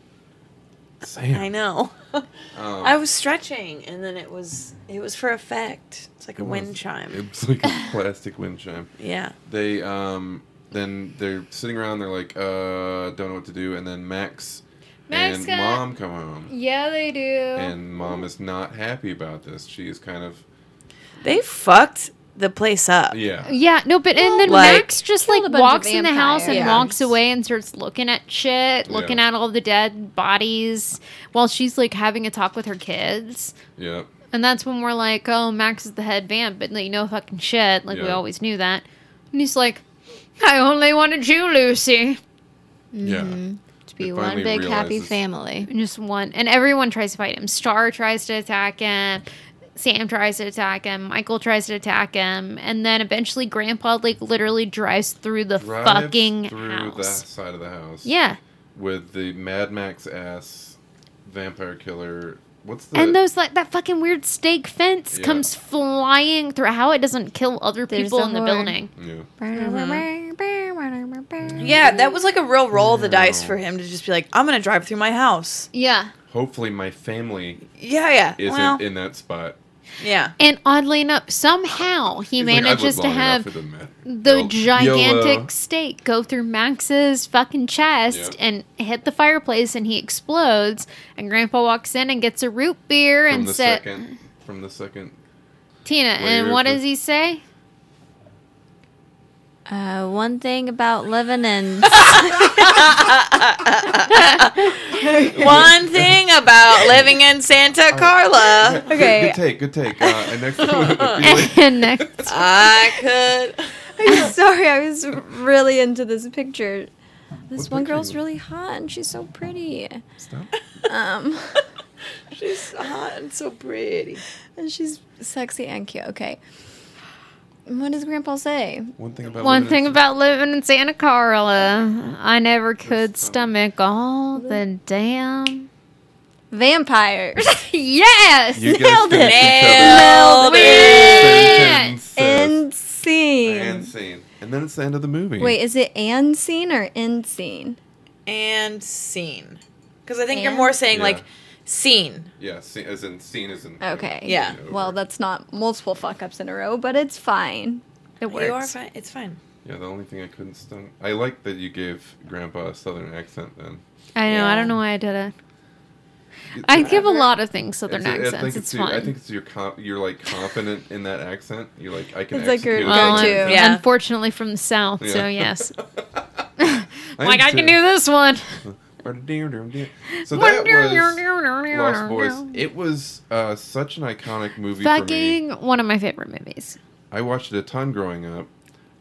D: Sam.
E: I know.
D: Um,
E: I was stretching, and then it was it was for effect. It's like a
D: it was-
E: wind chime.
D: It was like a plastic wind chime.
E: Yeah.
D: They um then they're sitting around. They're like, uh, don't know what to do. And then Max,
C: Max
D: and
C: got-
D: Mom come home,
C: Yeah, they do.
D: and Mom is not happy about this. She is kind of
E: They fucked the place up.
D: yeah.
C: Yeah, no, but and then
E: Like,
C: Max just
F: killed
C: like
F: a bunch of
C: walks in the house and
F: vampires.
C: walks away and starts looking at shit, looking
D: Yeah.
C: at all the dead bodies while she's like having a talk with her kids.
D: Yeah.
C: And that's when we're like, oh, Max is the head vamp, but like, no fucking shit. Like we
D: Yeah.
C: always knew that. And he's like, I only wanted you, Lucy.
D: Yeah.
F: To be
D: They
F: one
D: finally
F: big happy
D: realizes-
F: family.
C: And just one, and everyone tries to fight him. Star tries to attack him. Sam tries to attack him. Michael tries to attack him, and then eventually Grandpa like literally drives through the
D: Drives
C: fucking
D: through
C: house.
D: the side of the house.
C: Yeah,
D: With the Mad Max ass vampire killer. What's the
C: and those like that fucking weird stake fence
D: Yeah.
C: comes flying through. How it doesn't kill other
F: There's
C: people
F: the
C: in the
F: horn.
C: building?
D: Yeah.
E: Yeah, that was like a real roll of the dice for him to just be like, I'm gonna drive through my house.
C: Yeah.
D: Hopefully my family
E: Yeah, yeah.
D: isn't
E: well,
D: in that spot.
E: yeah.
C: And oddly enough, somehow he
D: He's like, "I've
C: manages
D: lived
C: to
D: long enough,
C: have
D: it doesn't matter."
C: the
D: Yo-
C: gigantic
D: YOLO.
C: stake go through Max's fucking chest
D: Yeah.
C: and hit the fireplace, and he explodes. And Grandpa walks in and gets a root beer
D: From
C: and
D: the
C: says,
D: second from the second
C: Tina,
D: layer
C: and what
D: of
C: does
D: the-
C: he say?
F: Uh, one thing about living in
E: One thing about living in Santa Carla,
D: Good-
F: Okay.
D: Good, take, good take. Uh, and next if you like-
C: And next,
E: I could.
F: I'm sorry, I was really into this picture. This
D: What
F: one
D: picture
F: girl's
D: you-
F: really hot and she's so pretty.
D: Stop.
F: Um,
E: She's hot and so pretty.
F: and she's sexy and cute. Okay. What does Grandpa say?
D: One thing about
C: one
D: living
C: thing
D: in-
C: about living in Santa Carla, I never could
D: That's-
C: stomach all the damn.
F: Vampires.
C: Yes,
D: You guys
F: Nailed
D: finished
F: it.
D: each other's
E: Nailed it.
D: sentences.
F: End scene.
D: And scene. And then it's the end of the movie.
F: Wait, is it and scene or end scene?
E: And scene. Because I think you're
F: And?
E: more saying
D: Yeah.
E: like scene.
D: Yeah, scene, as in scene as in
F: Okay.
E: Yeah.
D: over.
F: Well, that's not multiple fuck ups in a row, but it's fine.
C: it works.
E: You are fine. It's fine.
D: Yeah, the only thing I couldn't stomach. I like that you gave Grandpa a southern accent then.
C: I know. I
E: Yeah.
C: don't know why I did it. I give a lot of things southern
D: It's- I
C: accents.
D: think
C: It's
D: your,
C: fun.
D: I think it's your comp, you're like confident in that accent. You're like I can
F: It's like your
D: execute
C: well,
F: go-to.
D: it.
C: I'm
E: Yeah.
C: unfortunately from the south, so
D: Yeah.
C: yes.
D: I
C: like I
D: am
C: can
D: too.
C: do this one.
D: So that was Lost Boys. It was uh, such an iconic movie for me.
C: Fucking one of my favorite movies.
D: I watched it a ton growing up.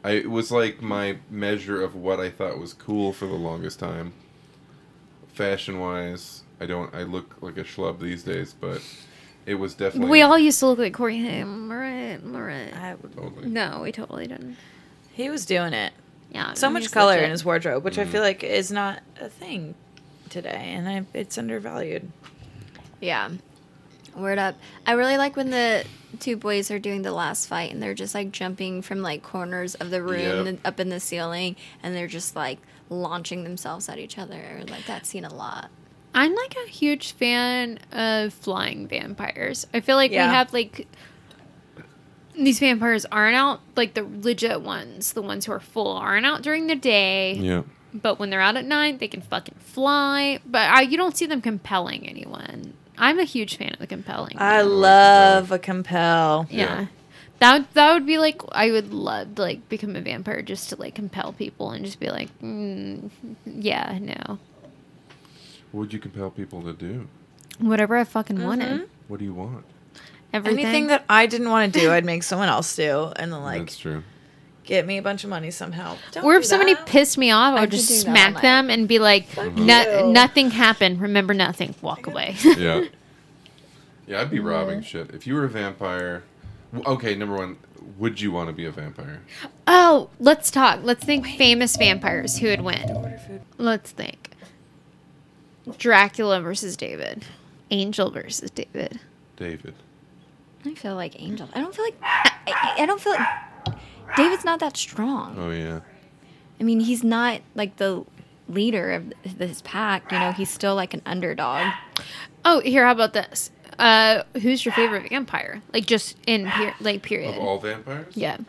D: I it was like my measure of what I thought was cool for the longest time. Fashion wise, I don't. I look like a schlub these days, but it was definitely.
C: We all used to look like Corey Haim, right? Right.
E: I would,
D: Totally.
C: No, we totally didn't.
E: he was doing it.
C: Yeah.
E: So
C: he
E: much
C: was
E: color
C: legit.
E: in his wardrobe, which I
D: Mhm.
E: feel like is not a thing today, and I, it's undervalued.
F: Yeah. Word up. I really like when the two boys are doing the last fight and they're just like jumping from like corners of the room
D: Yep.
F: and up in the ceiling and they're just like launching themselves at each other. I like that scene a lot.
C: I'm like a huge fan of flying vampires. I feel like
E: Yeah.
C: we have like these vampires aren't out, like the legit ones, the ones who are full aren't out during the day.
D: Yeah.
C: But when they're out at night, they can fucking fly. But I, you don't see them compelling anyone. I'm a huge fan of the compelling.
E: I
C: one.
E: love a compel.
C: yeah.
D: Yeah.
C: That that would be like I would love to like become a vampire just to like compel people and just be like, mm, yeah, no,
D: What would you compel people to do?
C: whatever I fucking wanted,
D: What do you want?
C: everything.
E: Anything that I didn't want to do, I'd make someone else do, and then like
D: That's true.
E: get me a bunch of money somehow. Don't
C: Or
E: do
C: if somebody
E: that.
C: pissed me off, I
F: I've
C: would
F: been
C: just
F: doing that all
C: smack
F: night.
C: them and be like, "No-
E: you.
C: nothing happened. Remember nothing. Walk away.
D: Yeah. Yeah, I'd be robbing shit. If you were a vampire, w- okay, number one, would you want to be a vampire?
C: Oh, let's talk. Let's think famous vampires. Who would win? Let's think. Dracula versus David. Angel versus David.
D: David.
F: I feel like Angel. I don't feel like I, I, I don't feel like David's not that strong.
D: Oh, yeah.
F: I mean, he's not like the leader of his pack. You know, he's still like an underdog.
C: Oh, here. How about this? Uh, who's your favorite vampire? Like just in per- like period.
D: Of all vampires?
C: Yeah.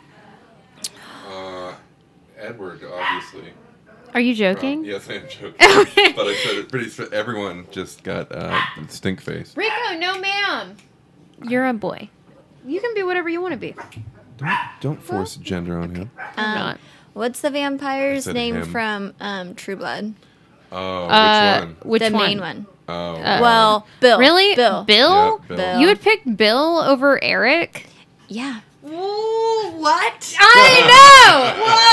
D: Uh, Edward, obviously.
C: Are you
D: Um,
C: joking?
D: yes, I am joking. But I said it pretty straight. Everyone just got uh, stink face.
C: Rico, no, ma'am. You're a boy. You can be whatever you want to be.
D: Don't, don't force gender on him.
C: I'm
F: Um,
C: not.
F: What's the vampire's
D: said
F: name
D: him.
F: from um, True Blood?
D: Oh,
C: Uh,
D: which one?
C: Which
F: the
C: one?
F: main one.
D: Oh,
C: uh,
F: Well, Bill.
C: Really?
F: Bill.
C: Bill?
D: Yeah, Bill.
F: Bill.
C: You would pick Bill over Eric?
F: Yeah.
E: Ooh, what?
C: I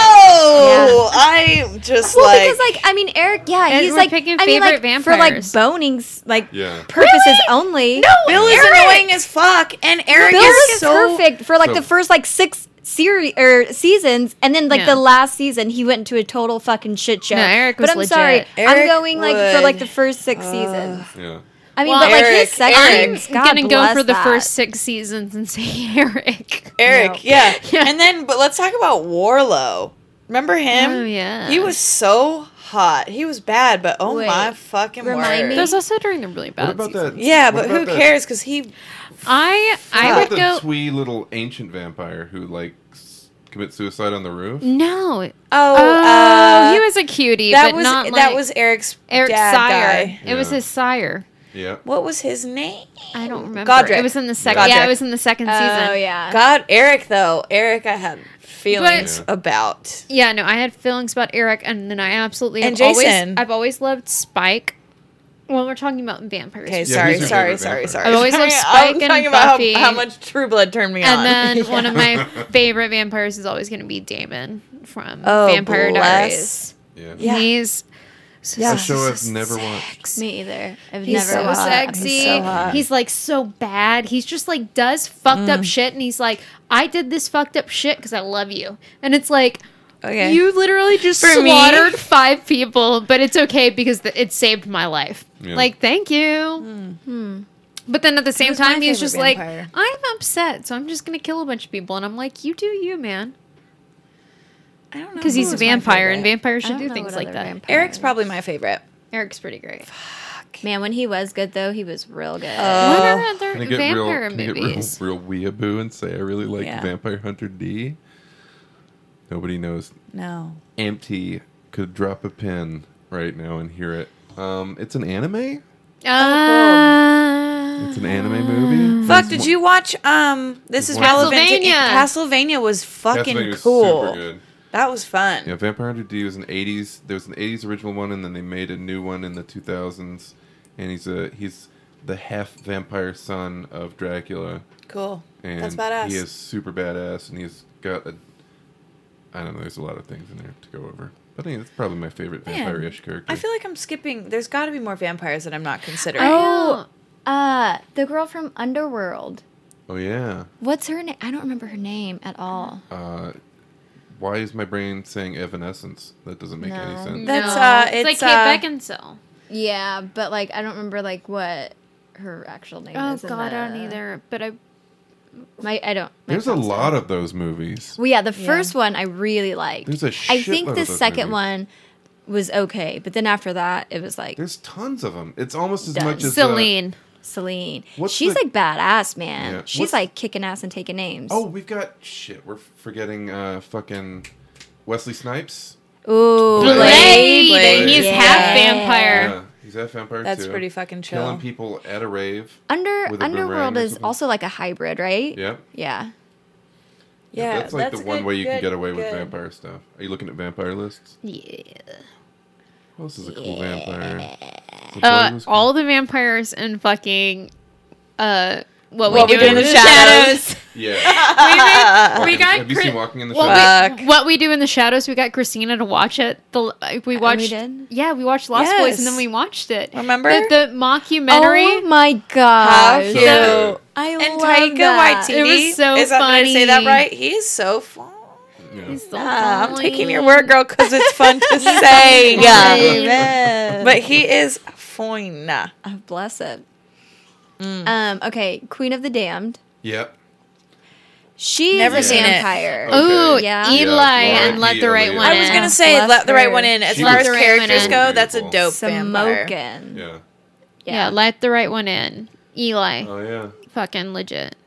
E: Whoa! I just
F: Well,
E: like,
F: because like I mean, Eric. Yeah,
C: And
F: he's
C: we're
F: like
C: picking
F: I mean, like
C: favorite
F: for like
C: vampires.
F: boning's like
D: Yeah.
F: purposes only. No,
E: Bill is annoying as fuck, and Eric
F: Bill
E: is
F: was
E: so
F: perfect for like
D: So-
F: the first like six series or seasons, and then like
C: Yeah.
F: the last season he went into a total fucking shit show.
C: No, Eric
F: but
C: was
F: I'm
C: legit.
F: sorry, I'm
E: Eric
F: going like for like
E: would-
F: the first six seasons.
D: Yeah.
F: I mean,
C: Well,
F: but like
E: Eric-
F: his second,
E: Eric-
C: I'm
F: God
C: gonna go
F: bless
C: for the
F: that.
C: first six seasons and say Eric.
E: Eric,
F: No.
E: yeah.
C: Yeah.
E: And then, but let's talk about Warlow. Remember him?
C: Oh, yeah.
E: He was so hot. He was bad, but oh
F: Wait,
E: my fucking
F: remind
E: word.
F: me.
C: That was also during the really bad
D: What about
C: seasons.
D: that?
E: Yeah,
D: what
E: but who
D: about that-
E: cares? Because he.
C: I
D: What
C: I
D: about
C: would
D: the
C: go.
D: twee little ancient vampire who like s- commit suicide on the roof?
C: No.
E: Oh,
C: Oh,
E: uh,
C: he was a cutie,
E: that
C: but
E: was
C: not
E: that
C: like
E: was Eric's
C: Eric's
E: dad
C: sire.
E: guy.
C: It was
D: Yeah.
C: his sire.
D: Yeah.
E: What was his name?
C: I don't remember.
E: Godric.
C: It was in the second.
E: Godric.
C: Yeah, it was in the second season.
F: Oh yeah.
E: God, Eric though. Eric, I had feelings
D: But-
E: about.
C: Yeah, no, I had feelings about Eric, and then I absolutely
E: And
C: have always,
E: Jason.
C: I've always loved Spike. When we're talking about vampires,
E: Okay,
D: Yeah,
E: sorry,
D: who's your
E: sorry,
D: favorite
E: sorry,
D: vampire?
E: sorry.
C: I've always loved
E: I'm
C: Spike and
E: talking about
C: Buffy.
E: how, how much True Blood turned me
C: and
E: on.
C: then one of my favorite vampires is always going to be Damon from
E: Oh,
C: Vampire
E: bless.
C: Diaries.
D: Yeah.
E: Yeah.
C: He's so
E: Yeah.
D: A show I've never watched.
F: Me either. I've
E: He's
F: never
C: so
E: so
F: watched
E: hot.
F: it.
C: sexy.
E: He's so hot.
C: He's like so bad. He's just like does fucked
E: Mm.
C: up shit, and he's like, I did this fucked up shit because I love you. And it's like,
E: Okay.
C: you literally just
E: For me-
C: slaughtered five people, but it's okay because th- it saved my life.
D: Yeah.
C: Like, thank you. But then at the same
E: Who's my
C: time, he's
E: favorite
C: just like,
E: vampire?
C: I'm upset, so I'm just gonna kill a bunch of people. And I'm like, you do you, man.
E: I don't know
C: Because
E: who
C: he's a
E: was my
C: vampire, and
E: favorite.
C: vampires
F: I
C: should
F: don't
C: do
F: know
C: things
F: what
C: like
F: other
C: that.
F: vampires-
E: Eric's probably my favorite.
C: Eric's pretty great.
F: Man, when he was good though, he was real good.
E: Uh,
C: what are other
D: Can I get real,
C: vampire
D: can I get real,
C: movies?
D: real weeaboo and say I really like
E: Yeah.
D: Vampire Hunter D? Nobody knows.
E: No.
D: Empty could drop a pin right now and hear it. Um, it's an anime.
C: Uh,
D: It's an anime movie.
E: Fuck, did you watch um this is
D: What?
E: relevant to-
C: Castlevania.
E: Castlevania was fucking
D: Castlevania was
E: cool.
D: Super good.
E: That was fun.
D: Yeah, Vampire Hunter D was an eighties. There was an eighties original one, and then they made a new one in the two thousands. And he's a he's the half vampire son of Dracula.
E: Cool.
D: And
E: That's badass.
D: he is super badass, and he's got a I don't know. There's a lot of things in there to go over. But I think it's probably my favorite
E: Man,
D: vampire-ish character.
E: I feel like I'm skipping. There's got to be more vampires that I'm not considering.
F: Oh, uh, the girl from Underworld.
D: Oh yeah.
F: What's her name? I don't remember her name at all.
D: Uh, why is my brain saying Evanescence? That doesn't make any
F: No.
D: sense.
E: That's,
C: No.
E: uh,
C: it's, like
E: it's,
C: Kate
E: uh,
C: Beckinsale.
F: Yeah, but like I don't remember like what her actual name
C: Oh
F: is. in
C: God, I
F: the-
C: don't either. But I
F: My I don't. my
D: There's a
F: friends
D: lot
F: do.
D: of those movies.
F: Well, yeah, the
E: Yeah.
F: first one I really liked.
D: There's a
F: I think
D: shitload
F: the
D: of those
F: second
D: movies.
F: one was okay, but then after that, it was like
D: There's tons of them. It's almost as
F: Done.
D: much as
C: Celine.
F: Celine.
D: What's
F: She's
D: the-
F: like badass, man.
D: Yeah.
F: She's
D: What's-
F: like kicking ass and taking names.
D: Uh, oh, we've got shit. We're forgetting uh, fucking Wesley Snipes.
F: Ooh,
D: Blade.
C: Blade.
E: Blade.
C: He's
F: Yeah.
C: half vampire.
D: Yeah, he's that vampire
E: That's
D: too.
E: pretty fucking chill.
D: Killing people at a rave.
F: Under
D: With a
F: Underworld
D: boomerang or
F: is
D: something.
F: also like a hybrid, right?
D: Yep.
F: Yeah.
E: Yeah,
D: that's like the one
E: good,
D: way you can
E: good,
D: get away with
E: good.
D: vampire stuff. Are you looking at vampire lists?
C: Yeah.
D: Who else is a cool vampire? The
C: Uh,
D: Blade was cool.
C: all the vampires and fucking uh, what,
E: What
C: we do in the shadows.
D: Yeah.
C: we, we got
D: Have you
C: Chri-
D: seen Walking in the
C: what,
D: Shadows?
C: we, what we do in the shadows. We got Christina to watch it. The uh, we watched.
F: did?
C: Yeah, we watched Lost Boys
E: Yes.
C: and then we watched it.
E: Remember?
C: the, the mockumentary?
F: Oh my
E: How
F: gosh.
E: cute.
D: good.
F: I
E: And
F: love
E: Taika
F: that.
E: Waititi.
C: It was so
E: is that, Did I say that
C: funny.
E: right? He is so fun.
D: Yeah.
C: He's so
E: Ah, I'm
C: funny.
E: taking your word, girl, because it's fun to say.
F: Amen.
E: But he is fine.
F: Oh, bless it. Um, okay, Queen of the Damned.
D: Yep.
F: She's
E: Never
F: a
E: seen it.
F: vampire.
D: Okay.
C: Ooh,
F: Yeah.
C: Eli
D: Yeah,
C: and Let the Right
D: Aaliyah.
C: One
E: I
C: In.
E: was gonna say,
F: Bless
E: let the right
F: her.
E: one in. As
D: She
E: far
C: was
E: as characters
C: beautiful.
E: go, that's a dope
F: Smoking.
E: vampire.
D: Yeah.
C: Yeah, Let the Right One In. Eli,
D: Oh yeah.
C: fucking legit.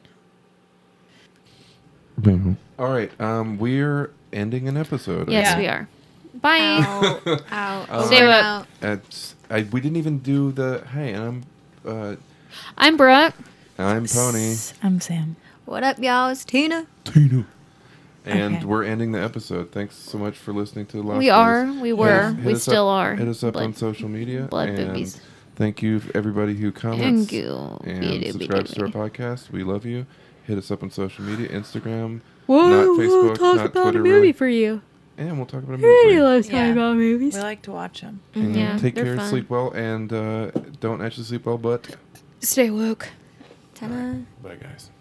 D: All right. Um, we're ending an episode.
C: Yes,
E: Yeah.
C: we are. Bye.
F: Out. Out.
D: Um,
C: Stay
F: Over
C: up.
F: and out.
D: It's, I, we didn't even do the. Hey, and I'm. Uh,
C: I'm Brooke.
D: I'm Pony.
E: I'm Sam.
F: What up, y'all? It's Tina.
D: Tina. And
E: Okay.
D: we're ending the episode. Thanks so much for listening to Lost
C: We
D: Boys.
C: are. We
D: Hit
C: were.
D: us- hit
C: We
D: us
C: still
D: up-
C: are.
D: Hit us up
C: Blood-
D: on social media.
C: blood
D: and
C: boobies.
D: Thank you, for everybody who comments
C: Thank you.
D: and subscribes to our podcast. We love you. Hit us up on social media, Instagram,
C: Whoa,
D: not
C: we'll
D: Facebook,
C: talk
D: not
C: about
D: Twitter.
C: a movie
D: really.
C: for you.
D: And we'll talk about a movie. for
C: Really
D: you.
C: love
E: Yeah.
C: talking about movies.
E: We like to watch them.
D: And
C: Yeah,
D: take
C: they're
D: care,
C: fun.
D: sleep well, and uh, don't actually sleep well, but
C: Stay woke.
F: Ta-da.
D: bye, guys.